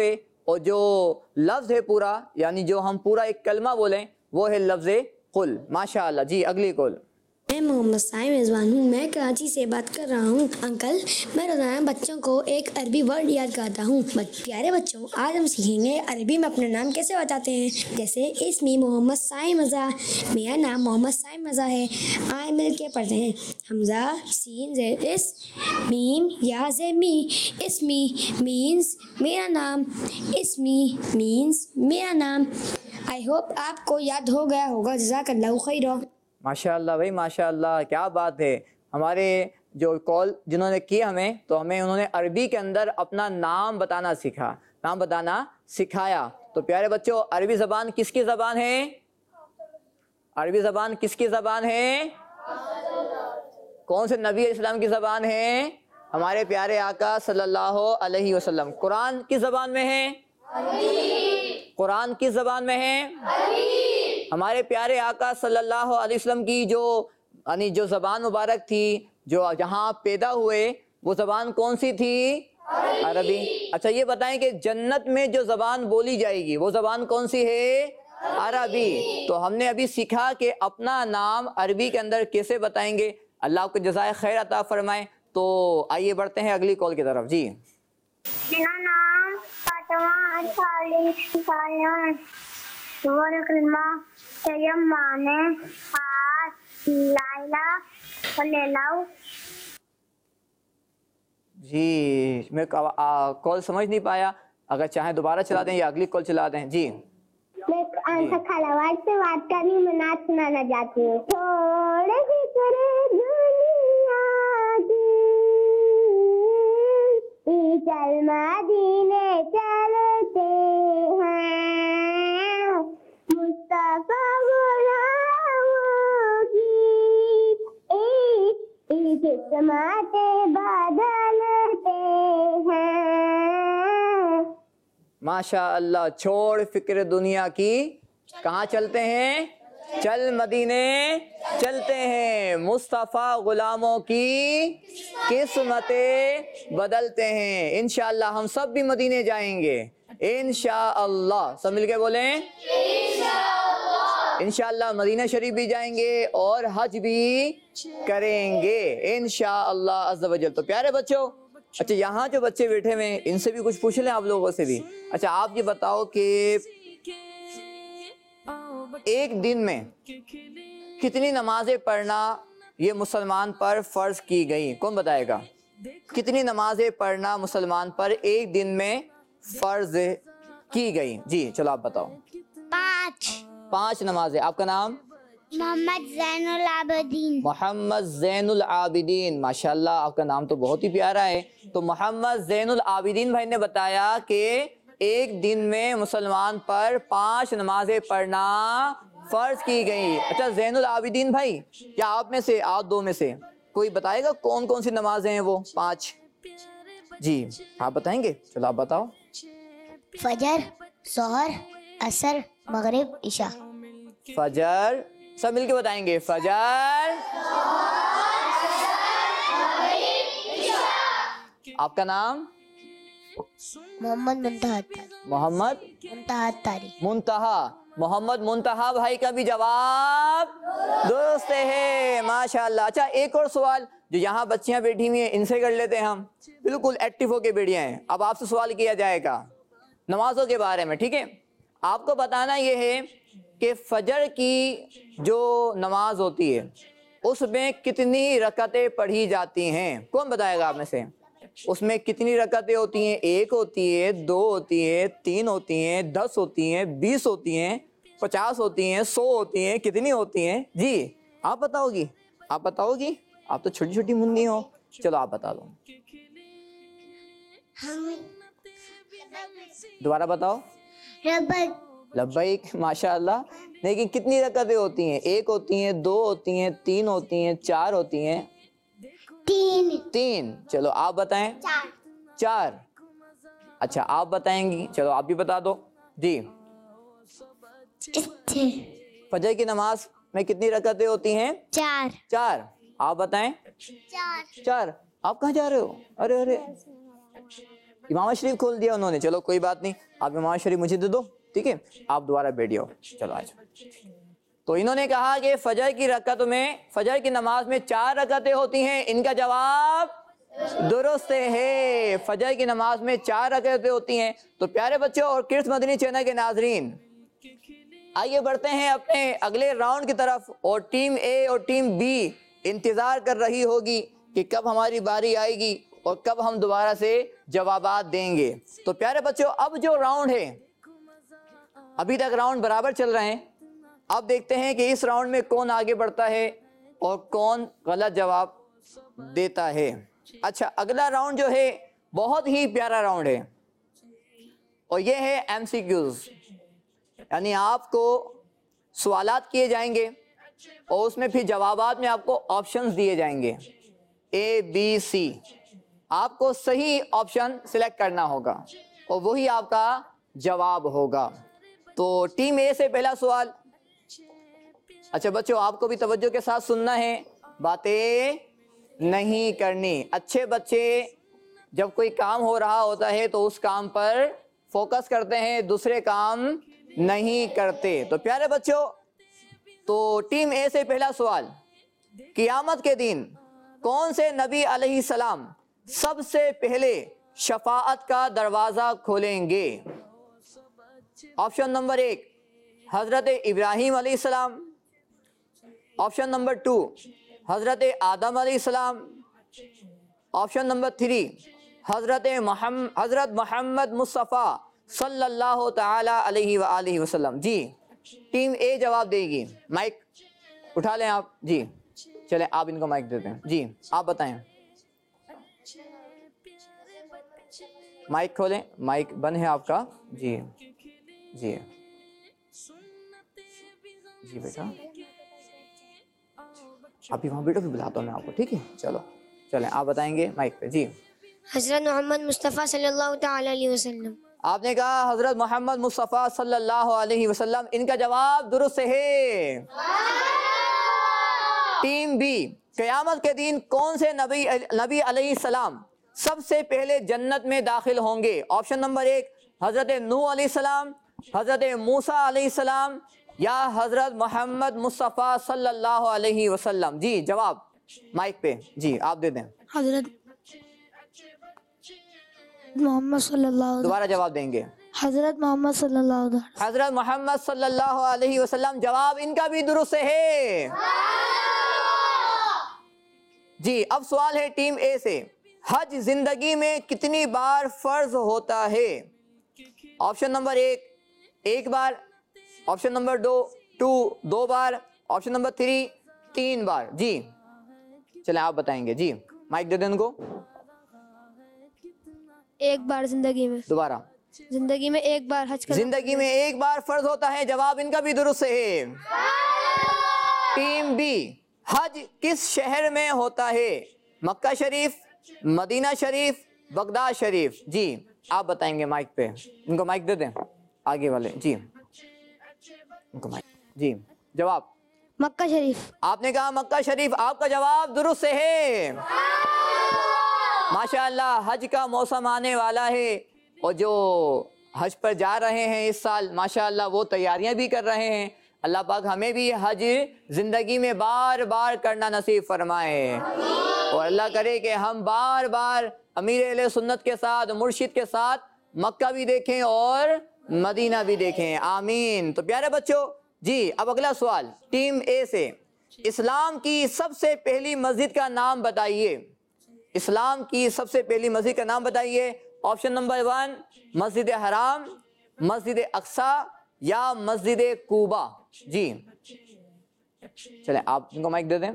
और जो लफ्ज़ है पूरा, यानी जो हम पूरा एक कलमा बोलें, वो है लफ्ज़ कुल। माशाअल्लाह। जी अगली कॉल। मैं मोहम्मद साइम रिजवान हूँ। मैं कराची से बात कर रहा हूँ। अंकल, मैं रोज़ाना बच्चों को एक अरबी वर्ड याद कराता हूँ। प्यारे बच्चों, आज हम सीखेंगे अरबी में अपना नाम कैसे बताते हैं। जैसे इसमी मोहम्मद साइम रज़ा, मेरा नाम मोहम्मद साइम रज़ा है। आए मिल के पढ़ते हैं। हमज़ा, सीन, ज़ेर, इस, मीम, या, ज़े, मी। इसमी मीन्स मेरा नाम। इसमी मीन्स मेरा नाम। आई होप आपको याद हो गया होगा। जज़ाकल्लाहु खैर। माशाअल्लाह भाई, माशाअल्लाह, क्या बात है। हमारे जो कॉल जिन्होंने की हमें, तो हमें उन्होंने अरबी के अंदर अपना नाम बताना सीखा, नाम बताना सिखाया। तो प्यारे बच्चों, अरबी ज़बान किसकी ज़बान है? अरबी ज़बान किसकी ज़बान है? कौन से नबी इस्लाम की ज़बान है? हमारे प्यारे आका सल्लल्लाहु अलैहि वसल्लम। कुरान किस ज़बान में है? कुरान किस ज़बान में है? हमारे प्यारे आका सल्लल्लाहु अलैहि वसल्लम की जो ज़बान मुबारक थी, जो जहाँ पैदा हुए, वो ज़बान कौन सी थी? अरबी। अच्छा ये बताएं कि जन्नत में जो ज़बान बोली जाएगी वो ज़बान कौन सी है? अरबी। तो हमने अभी सीखा कि अपना नाम अरबी के अंदर कैसे बताएंगे। अल्लाह आपको जज़ाए खैर अता फरमाए। तो आइए बढ़ते हैं अगली कॉल की तरफ। जी मेरा नाम फातिमा सालिम वरकलमा तयम माने आज लाइला और लेलाऊ। जी मैं कॉल समझ नहीं पाया, अगर चाहें दोबारा चला दें या अगली कॉल चला दें। जी मैं खलावाट से बात कर रही हूँ। मैं नाच सुनाना चाहती हूँ। थोड़े फिक्रे दुनिया की चल मदीने चलते हैं, मुस्तफा गुलामों की किस्मतें बदलते हैं। माशा अल्लाह। छोड़ फिक्र दुनिया की, कहाँ चलते हैं? चल मदीने चलते हैं, मुस्तफ़ा गुलामों की किस्मतें बदलते हैं। इंशाअल्लाह हम सब भी मदीने जाएंगे, इंशाअल्लाह। सब मिलके बोलें इंशाअल्लाह। मदीना शरीफ भी जाएंगे और हज भी करेंगे इंशाअल्लाह अज़्ज़ व जल। तो प्यारे बच्चों, अच्छा यहाँ जो बच्चे बैठे हुए हैं इनसे भी कुछ पूछ लें आप लोगों से भी। अच्छा आप ये बताओ कि एक दिन में कितनी नमाजें पढ़ना ये मुसलमान पर फर्ज की गई? कौन बताएगा? कितनी नमाजें पढ़ना मुसलमान पर एक दिन में फर्ज की गई? जी चलो आप बताओ। 5 नमाजें। आपका नाम? मोहम्मद ज़ैनुल आबिदीन। मोहम्मद ज़ैनुल आबिदीन, माशाल्लाह आपका नाम तो बहुत ही प्यारा है। तो मोहम्मद ज़ैनुल आबिदीन भाई ने बताया कि एक दिन में मुसलमान पर 5 नमाजें पढ़ना फर्ज की गई। अच्छा ज़ैनुल आबिदीन भाई, क्या आप में से, आप दो में से कोई बताएगा कौन कौन सी नमाजें हैं वो 5? जी आप बताएंगे? चलो आप बताओ। फजर, जोहर, असर, मगरिब, इशा। फजर, सब मिलके बताएंगे। फजर, आपका नाम? मोहम्मद मुंतहा। मोहम्मद तारी। मुंतहा। मोहम्मद मुंतहा भाई का भी जवाब दुरुस्त है, माशाल्लाह। अच्छा एक और सवाल जो यहाँ बच्चियाँ बैठी हुई हैं इनसे कर लेते हैं हम, बिल्कुल एक्टिव होके बैठियाँ हैं। अब आपसे सवाल किया जाएगा नमाजों के बारे में, ठीक है? आपको बताना ये है कि फजर की जो नमाज होती है उसमें कितनी रकतें पढ़ी जाती हैं? कौन बताएगा आप में से? उसमें कितनी रकतें होती हैं? 1 होती है, 2 होती है, 3 होती हैं, 10 होती हैं, 20 होती हैं, 50 होती हैं, 100 होती हैं, कितनी होती हैं? जी आप बताओगी? आप बताओगी? आप तो छोटी छोटी मुन्नी हो। चलो आप बता दो, दोबारा बताओ। लब्बैक, माशाअल्लाह। लेकिन कितनी रकतें होती हैं? 1 होती हैं, 2 होती हैं, 3 होती हैं, 4 होती हैं? 3। चलो आप बताएं। 4। अच्छा आप बताएंगी, चलो आप भी बता दो। जी फजर की नमाज में कितनी रकतें होती हैं? 4। आप बताएं। 4। आप कहाँ जा रहे हो? अरे अरे इमाम शरीफ खोल दिया उन्होंने, चलो कोई बात नहीं, आप इमाम शरीफ मुझे दे दो, ठीक है, आप दोबारा बैठ जाओ, चलो आज। तो इन्होंने कहा कि फजर की रकअत में, फजर की नमाज में 4 रकअतें होती हैं। इनका जवाब दुरुस्त है, फजर की नमाज में 4 रकअतें होती हैं। तो प्यारे बच्चों और किड्स मदनी चैनल के नाजरीन, आइए बढ़ते हैं अपने अगले राउंड की तरफ। और टीम ए और टीम बी इंतजार कर रही होगी कि कब हमारी बारी आएगी और कब हम दोबारा से जवाबात देंगे। तो प्यारे बच्चों, अब जो राउंड है, अभी तक राउंड बराबर चल रहे हैं। अब देखते हैं कि इस राउंड में कौन आगे बढ़ता है और कौन गलत जवाब देता है। अच्छा, अगला राउंड जो है बहुत ही प्यारा राउंड है और ये है MCQs, यानी आपको सवालात किए जाएंगे और उसमें फिर जवाबात में आपको ऑप्शंस दिए जाएंगे ABC। आपको सही ऑप्शन सिलेक्ट करना होगा और वही आपका जवाब होगा। तो टीम ए से पहला सवाल। अच्छा बच्चों, आपको भी तवज्जो के साथ सुनना है, बातें नहीं करनी। अच्छे बच्चे जब कोई काम हो रहा होता है तो उस काम पर फोकस करते हैं, दूसरे काम नहीं करते। तो प्यारे बच्चों, तो टीम ए से पहला सवाल, क़यामत के दिन कौन से नबी अलैहिस्सलाम सबसे पहले शफाअत का दरवाज़ा खोलेंगे? ऑप्शन नंबर 1 हज़रत इब्राहीम अलैहिस्सलाम, ऑप्शन नंबर 2 हज़रत आदम अलैहिस्सलाम, ऑप्शन नंबर 3 हज़रत मोहम्मद मुस्तफ़ा सल्लल्लाहु ताला अलैहि व आलिहि वसल्लम। जी, टीम ए जवाब देगी। माइक उठा लें आप जी, चलें आप इनको माइक देते हैं जी, आप बताएं। माइक खोलें, माइक बंद है आपका जी। जी जी बेटा, अभी वहाँ बेटो, फिर बुलाता हूँ मैं आपको, ठीक है। चलो चलें आप बताएंगे माइक पे जी। हज़रत मोहम्मद मुस्तफ़ा सल्लल्लाहु ताला अलैहि वसल्लम। आपने कहा हज़रत मोहम्मद मुस्तफ़ा सल्लल्लाहु अलैहि वसल्लम, इनका जवाब दुरुस्त है। टीम बी, क़यामत के दिन कौन से नबी अलैहिस्सलाम सबसे पहले जन्नत में दाखिल होंगे? ऑप्शन नंबर 1 हज़रत नूह अलैहिस्सलाम, हज़रत मूसा अलैहिस्सलाम या हज़रत मोहम्मद मुस्तफ़ा सल्लल्लाहु अलैहि वसल्लम। जी जवाब माइक पे जी आप दे दें। हज़रत मोहम्मद सल्लल्लाहु, दोबारा जवाब देंगे। हज़रत मोहम्मद सल्लल्लाहु, हज़रत मोहम्मद सल्लल्लाहु अलैहि वसल्लम। जवाब इनका भी दुरुस्त है जी। अब सवाल है टीम ए से, हज जिंदगी में कितनी बार फर्ज होता है? ऑप्शन नंबर 1 बार, ऑप्शन नंबर 2 बार, ऑप्शन नंबर 3 बार। जी चलें आप बताएंगे जी, माइक दे दें उनको। 1 बार जिंदगी में। दोबारा, जिंदगी में 1 बार हज जिंदगी में 1 बार फर्ज होता है। जवाब इनका भी दुरुस्त है। टीम बी, हज किस शहर में होता है? मक्का शरीफ, मदीना शरीफ, बगदाद शरीफ। जी आप बताएंगे माइक पे, इनको माइक दे दें आगे वाले जी, इनको माइक जी। जवाब मक्का शरीफ। आपने कहा मक्का शरीफ, आपका जवाब दुरुस्त है। माशाअल्लाह, हज का मौसम आने वाला है और जो हज पर जा रहे हैं इस साल माशाअल्लाह वो तैयारियां भी कर रहे हैं। अल्लाह पाक हमें भी हज जिंदगी में बार बार करना नसीब फरमाए और अल्लाह करे कि हम बार बार अमीर अहले सुन्नत के साथ, मुर्शिद के साथ मक्का भी देखें और मदीना भी देखें, आमीन। तो प्यारे बच्चों जी, अब अगला सवाल टीम ए से, इस्लाम की सबसे पहली मस्जिद का नाम बताइए। इस्लाम की सबसे पहली मस्जिद का नाम बताइए। ऑप्शन नंबर 1 मस्जिद हराम, मस्जिद अक्सा या मस्जिद कूबा। जी चलें आप इनको माइक दे दें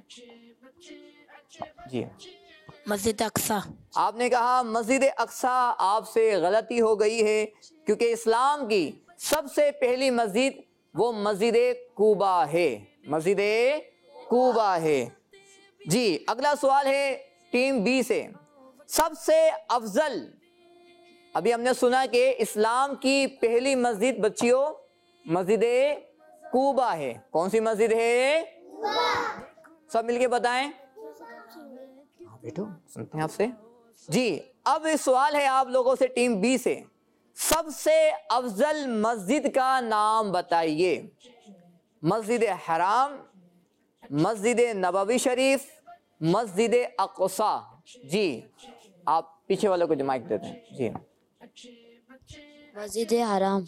जी। मस्जिद अक्सा। आपने कहा मस्जिद अक्सा, आपसे गलती हो गई है क्योंकि इस्लाम की सबसे पहली मस्जिद वो मस्जिद कूबा है, मस्जिद कूबा है जी। अगला सवाल है टीम बी से, सबसे अफजल, अभी हमने सुना कि इस्लाम की पहली मस्जिद बच्चियों मस्जिद कूबा है। कौन सी मस्जिद है? सब मिलके बताएं। हाँ बेटो सुनते हैं आपसे जी। अब सवाल है आप लोगों से टीम बी से, सबसे अफजल मस्जिद का नाम बताइए। मस्जिद हराम, मस्जिद नबवी शरीफ, मस्जिद अक़सा। जी आप पीछे वालों को माइक देते हैं। जी मस्जिद हराम।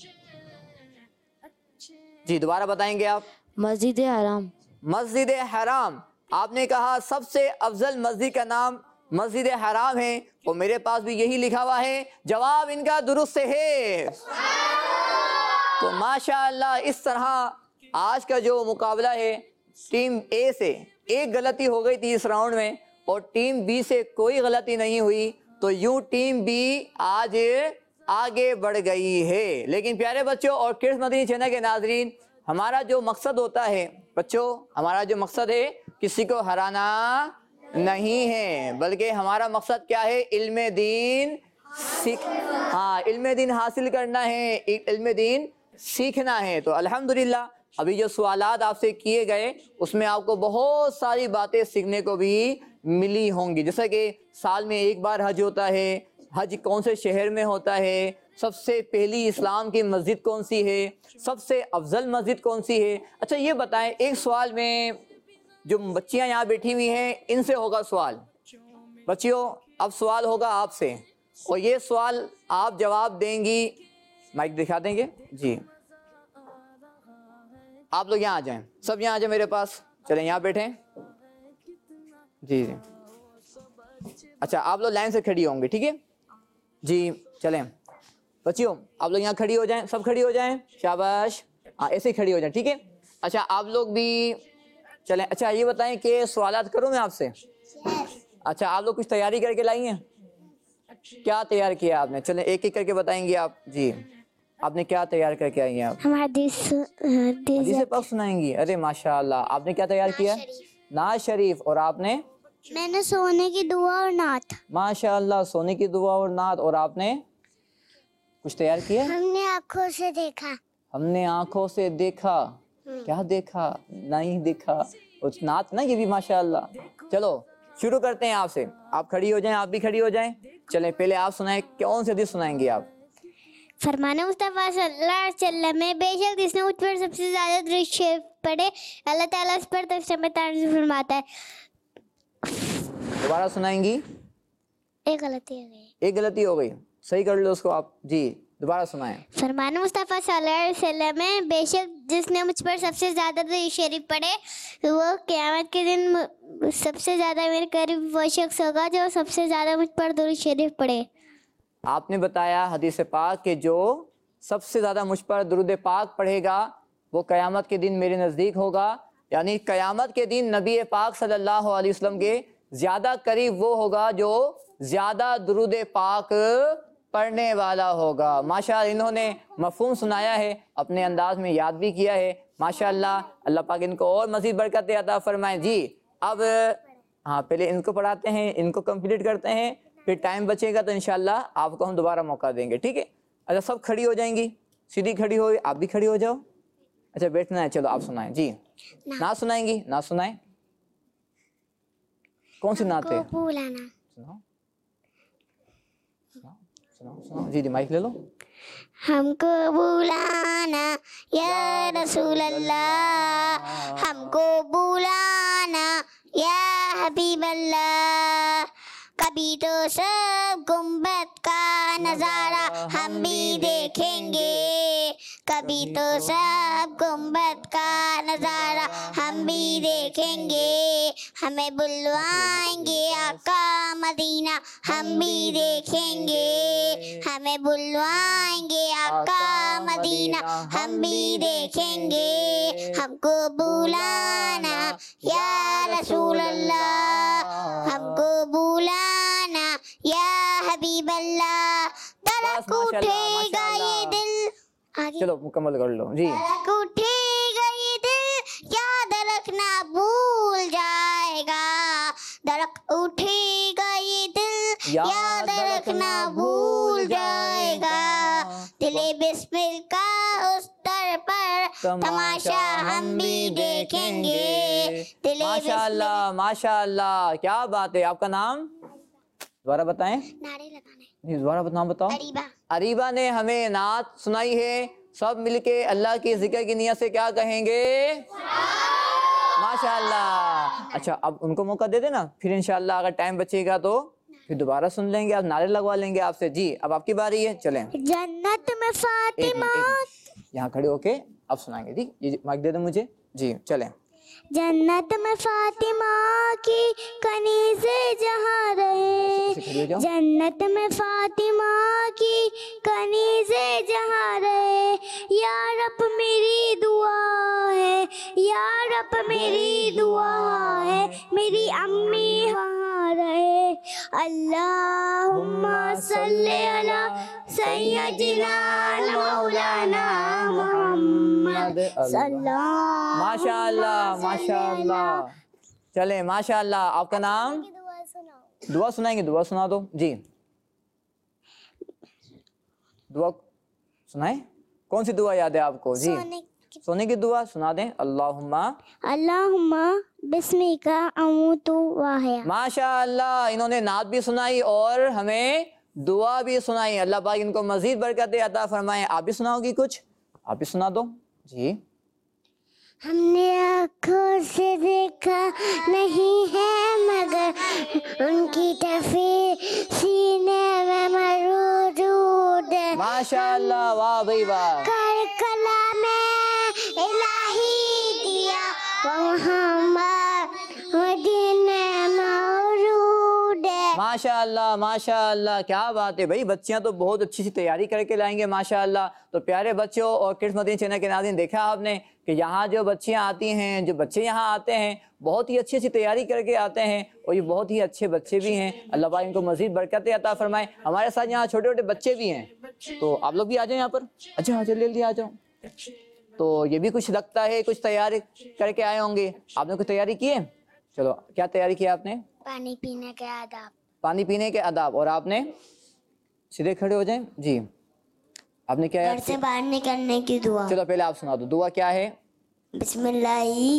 जी दोबारा बताएंगे आप। मस्जिद हराम। मस्जिद हराम। आपने कहा सबसे अफजल मस्जिद का नाम मस्जिद हराम है, और मेरे पास भी यही लिखा हुआ है। जवाब इनका दुरुस्त है। तो माशाअल्लाह इस तरह आज का जो मुकाबला है, टीम ए से एक गलती हो गई थी इस राउंड में और टीम बी से कोई गलती नहीं हुई, तो यूं टीम बी आज आगे बढ़ गई है। लेकिन प्यारे बच्चों और किड्स मदनी चैनल के नाजरीन, हमारा जो मकसद होता है बच्चों, हमारा जो मकसद है किसी को हराना नहीं है, बल्कि हमारा मकसद क्या है, इल्म दीन सीख, हाँ इल्म दीन हासिल करना है, इल्म दीन सीखना है। तो अल्हम्दुलिल्लाह अभी जो सवालात आपसे किए गए उसमें आपको बहुत सारी बातें सीखने को भी मिली होंगी, जैसे कि साल में एक बार हज होता है, हज कौन से शहर में होता है, सबसे पहली इस्लाम की मस्जिद कौन सी है, सबसे अफजल मस्जिद कौन सी है। अच्छा ये बताएं, एक सवाल में जो बच्चियां यहाँ बैठी हुई हैं इनसे होगा सवाल। बच्चियों अब सवाल होगा आपसे, और ये सवाल आप जवाब देंगी। माइक दिखा देंगे जी। आप लोग यहाँ आ जाएं, सब यहाँ आ जाए मेरे पास, चलें यहाँ बैठें जी जी। अच्छा आप लोग लाइन से खड़ी होंगे, ठीक है जी। चलें बच्चियों आप लोग यहाँ खड़ी हो जाएं, सब खड़ी हो जाएं, शाबाश, हाँ ऐसे ही खड़ी हो जाएं, ठीक है। अच्छा आप लोग भी चलें। अच्छा ये बताएं कि सवालात करूँ मैं आपसे? अच्छा आप लोग कुछ तैयारी करके लाई हैं? क्या तैयार किया आपने? चलें एक एक करके बताएंगे आप जी। आपने क्या तैयार करके आई हैं आप? हम हदीस पाक सुनाएंगी। अरे माशाअल्लाह। आपने क्या तैयार किया? नाज शरीफ। और आपने? मैंने सोने की दुआ और नात। माशाअल्लाह, सोने की दुआ और नात। और आपने कुछ तैयार किया? हमने आँखों से देखा। हमने आँखों से देखा। क्या देखा? नहीं देखा। उस नात ना, ये भी माशाअल्लाह। चलो शुरू करते हैं आपसे। आप खड़ी हो जाएं, आप भी खड़ी हो जाएं। चलें पहले आप सुनाएं, कौन सी हदीस सुनाएंगे आप? फरमाने मुस्तफ़ा सल्लल्लाहु अलैहि वसल्लम में, बेशक जिसने मुझ पर सबसे ज़्यादा दुरूद शरीफ पढ़े अल्लाह ताला उस पर तफसीर में तारीफ फरमाता है। दोबारा सुनाएंगी? एक गलती हो गई। एक गलती हो गई, सही कर लो उसको आप जी। दोबारा सुनाएं। फरमाने मुस्तफ़ा सल्लल्लाहु अलैहि वसल्लम में, बेशक जिसने मुझ पर सबसे ज़्यादा दुरूद शरीफ पढ़े वो क़यामत के दिन सबसे ज़्यादा मेरे करीब वो शख्स होगा जो सबसे ज़्यादा मुझ पर दुरूद शरीफ पढ़े। आपने बताया हदीस पाक के जो सबसे ज़्यादा मुझ पर दुरूद पाक पढ़ेगा वो क़यामत के दिन मेरे नज़दीक होगा, यानी क़यामत के दिन नबी पाक सल्लल्लाहु अलैहि वसल्लम के ज़्यादा करीब वो होगा जो ज़्यादा दुरूद पाक पढ़ने वाला होगा। माशाअल्लाह इन्होंने मफ़हूम सुनाया है, अपने अंदाज में याद भी किया है। माशाअल्लाह, अल्लाह पाक इनको और मज़ीद बरकत अता फरमाएं जी। अब हाँ पहले इनको पढ़ाते हैं, इनको कंप्लीट करते हैं, फिर टाइम बचेगा तो इंशाल्लाह आपको हम दोबारा मौका देंगे, ठीक है। अच्छा सब खड़ी हो जाएंगी, सीधी खड़ी हो, आप भी खड़ी हो जाओ। अच्छा बैठना है, चलो आप सुनाएं जी। ना सुनाएंगी? ना सुनाएं। कौन सी नात है? सुनाओ सुनाओ सुनाओ सुनाओ जी। माइक ले लो। हमको बुलाना या रसूल अल्लाह, हमको बुलाना या हबीब अल्लाह, कभी तो सब गुंबद का नज़ारा हम भी देखेंगे, कभी तो सब गुंबद का नज़ारा हम भी देखेंगे, हमें बुलवाएंगे आका मदीना हम भी देखेंगे, हमें बुलवाएंगे आका मदीना हम भी देखेंगे, हमको बुलाना या रसूल अल्लाह, हमको बुलाना या हबीब अल्लाह, धड़क उठेगा ये दिल। चलो मुकम्मल कर लो जी। धड़क उठेगा ये दिल, याद रखना भूल जाएगा, धड़क उठेगा ये दिल, याद रखना भूल जाएगा, दिले बिस्मिल का उस दर पर तमाशा हम भी देखेंगे, दिले माशाअल्लाह माशाअल्लाह, क्या बात है। आपका नाम? दोबारा बताएं। नारे लगाने। नहीं, दोबारा बताओ। अरीबा। अरीबा ने हमें नात सुनाई है। सब मिलके अल्लाह की जिक्र की नियत से क्या कहेंगे? माशाअल्लाह। अच्छा, अब उनको मौका दे देना, फिर इंशाअल्लाह अगर टाइम बचेगा तो फिर दोबारा सुन लेंगे, आप नारे लगवा लेंगे आपसे। जी, अब आपकी बारी है, चलें। जन्नत में फातिमा। यहाँ खड़े होके अब सुनाएंगे। जी, ये माइक दे दो मुझे। जी, चलें। जन्नत में फातिमा की कनीज़े जहाँ रहे, जन्नत में फातिमा की कनीज़े जहाँ रहे, या रब मेरी दुआ है, या रब मेरी दुआ है, मेरी अम्मी वहाँ रहे। अल्लाहुम्मा सल्ली अला सय्यदिना मौलाना मुहम्मद सल्लल्लाहु। माशाअल्लाह माशाअल्लाह। चले, माशाअल्लाह। आपका नाम? दुआ सुनाएंगे, दुआ सुना दो। जी, दुआ सुनाए। कौन सी दुआ याद है आपको? जी, सोने की दुआ सुना दें। अल्लाहुम्मा बिस्मिका अमूतु वाहया। माशाअल्लाह, इन्होंने नात भी सुनाई और हमें दुआ भी सुनाई। अल्लाह पाक इनको मजीद बरकत अता फरमाए। आप भी सुनाओगी कुछ? आप भी सुना दो। जी। हमने आँखों से देखा नहीं है मगर उनकी तस्वीर सीने में मौजूद है। माशाअल्लाह, वाह भाई वाह। कर कला में इलाही दिया वो मोहम्मद मदीने मौजूद है। माशाअल्लाह माशाअल्लाह, क्या बात है भाई। बच्चियां तो बहुत अच्छी सी तैयारी करके लाएंगे माशाअल्लाह। तो प्यारे बच्चों और किड्स मदीना चैनल के नाज़रीन, देखा आपने कि यहाँ जो बच्चियाँ आती हैं, जो बच्चे यहाँ आते हैं, बहुत ही अच्छी अच्छी तैयारी करके आते हैं और ये बहुत ही अच्छे बच्चे भी हैं। अल्लाह पाक इनको मजीद बरकत अता फरमाए। हमारे साथ यहाँ छोटे छोटे बच्चे भी हैं, तो आप लोग भी आ जाओ यहाँ पर। अच्छा, जल्दी आ जाओ। तो ये भी कुछ लगता है कुछ तैयारी करके आए होंगे। आपने कुछ तैयारी की है? चलो, क्या तैयारी की आपने? पानी पीने के आदाब। पानी पीने के आदाब। और आपने? सीधे खड़े हो जाएं। जी, आपने क्या? घर से बाहर निकलने की दुआ। चलो पहले आप सुना दो। दुआ क्या है? बिस्मिल्लाही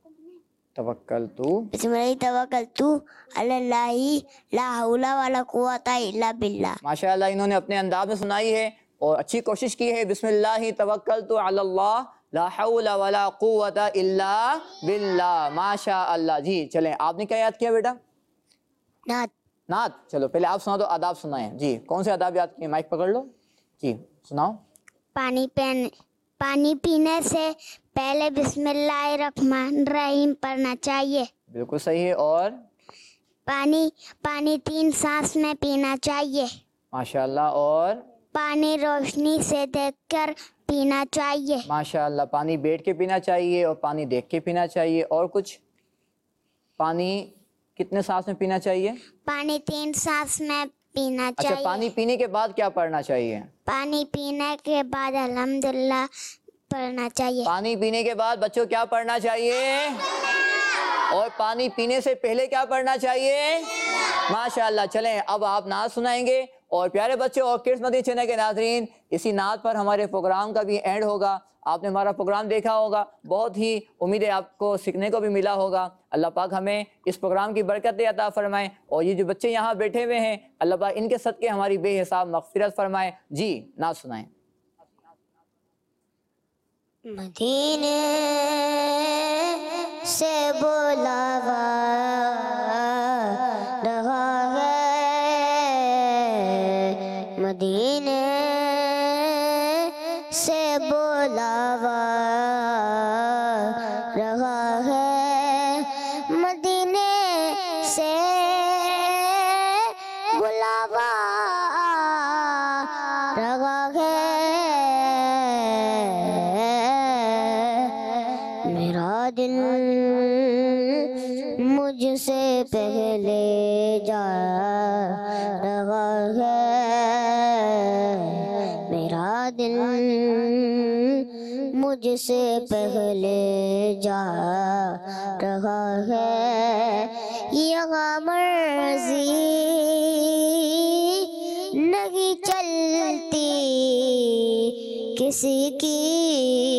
तवक्कलतु अल्लाही ला हौला वला कुव्वता इल्ला बिल्लाह। माशाअल्लाह, इन्होंने अपने अंदाज में सुनाई है और अच्छी कोशिश की है। बिस्मिल्लाही तवक्कलतु अल्लाह ला हौला वला कुव्वता इल्ला बिल्लाह। माशाअल्लाह। जी, चलें। आपने क्या याद किया बेटा? नात। नात। चलो पहले आप सुना दो, आदाब सुनाएं। जी, कौन से आदाब याद किए? माइक पकड़ लो। जी, सुनाओ। पानी पीने से पहले बिस्मिल्लाहिर्रहमानिर्रहीम पढ़ना चाहिए। बिल्कुल सही है। और पानी 3 सांस में पीना चाहिए। माशाअल्लाह। और पानी रोशनी से देखकर पीना चाहिए। माशाअल्लाह। पानी बैठ के पीना चाहिए और पानी देख के पीना चाहिए। और कुछ? पानी कितने सांस में पीना चाहिए? पानी 3 सांस में पीना चाहिए। अच्छा, पानी पीने के बाद क्या पढ़ना चाहिए? पानी पीने के बाद अल्हम्दुलिल्लाह पढ़ना चाहिए। पानी पीने के बाद बच्चों क्या पढ़ना चाहिए? और पानी पीने से पहले क्या पढ़ना चाहिए? माशाअल्लाह। चलें, अब आप नात सुनाएंगे और प्यारे बच्चों और किड्स मदीना चैनल के नाज़रीन, इसी नात पर हमारे प्रोग्राम का भी एंड होगा। आपने हमारा प्रोग्राम देखा होगा, बहुत ही उम्मीद है आपको सीखने को भी मिला होगा। अल्लाह पाक हमें इस प्रोग्राम की बरकत अता फरमाए और ये जो बच्चे यहाँ बैठे हुए हैं, अल्लाह पाक इनके सदके हमारी बेहिसाब मग़फ़िरत फरमाए। जी, नात सुनाएं। मदीने से बुलावा रहा है, मदीने से बुलावा रहा है, मदीने से बुलावा रहा है। मेरा दिल मुझसे पहले जा रहा है, मेरा दिल मुझसे पहले जा रहा है। यहाँ मर्जी नहीं चलती किसी की,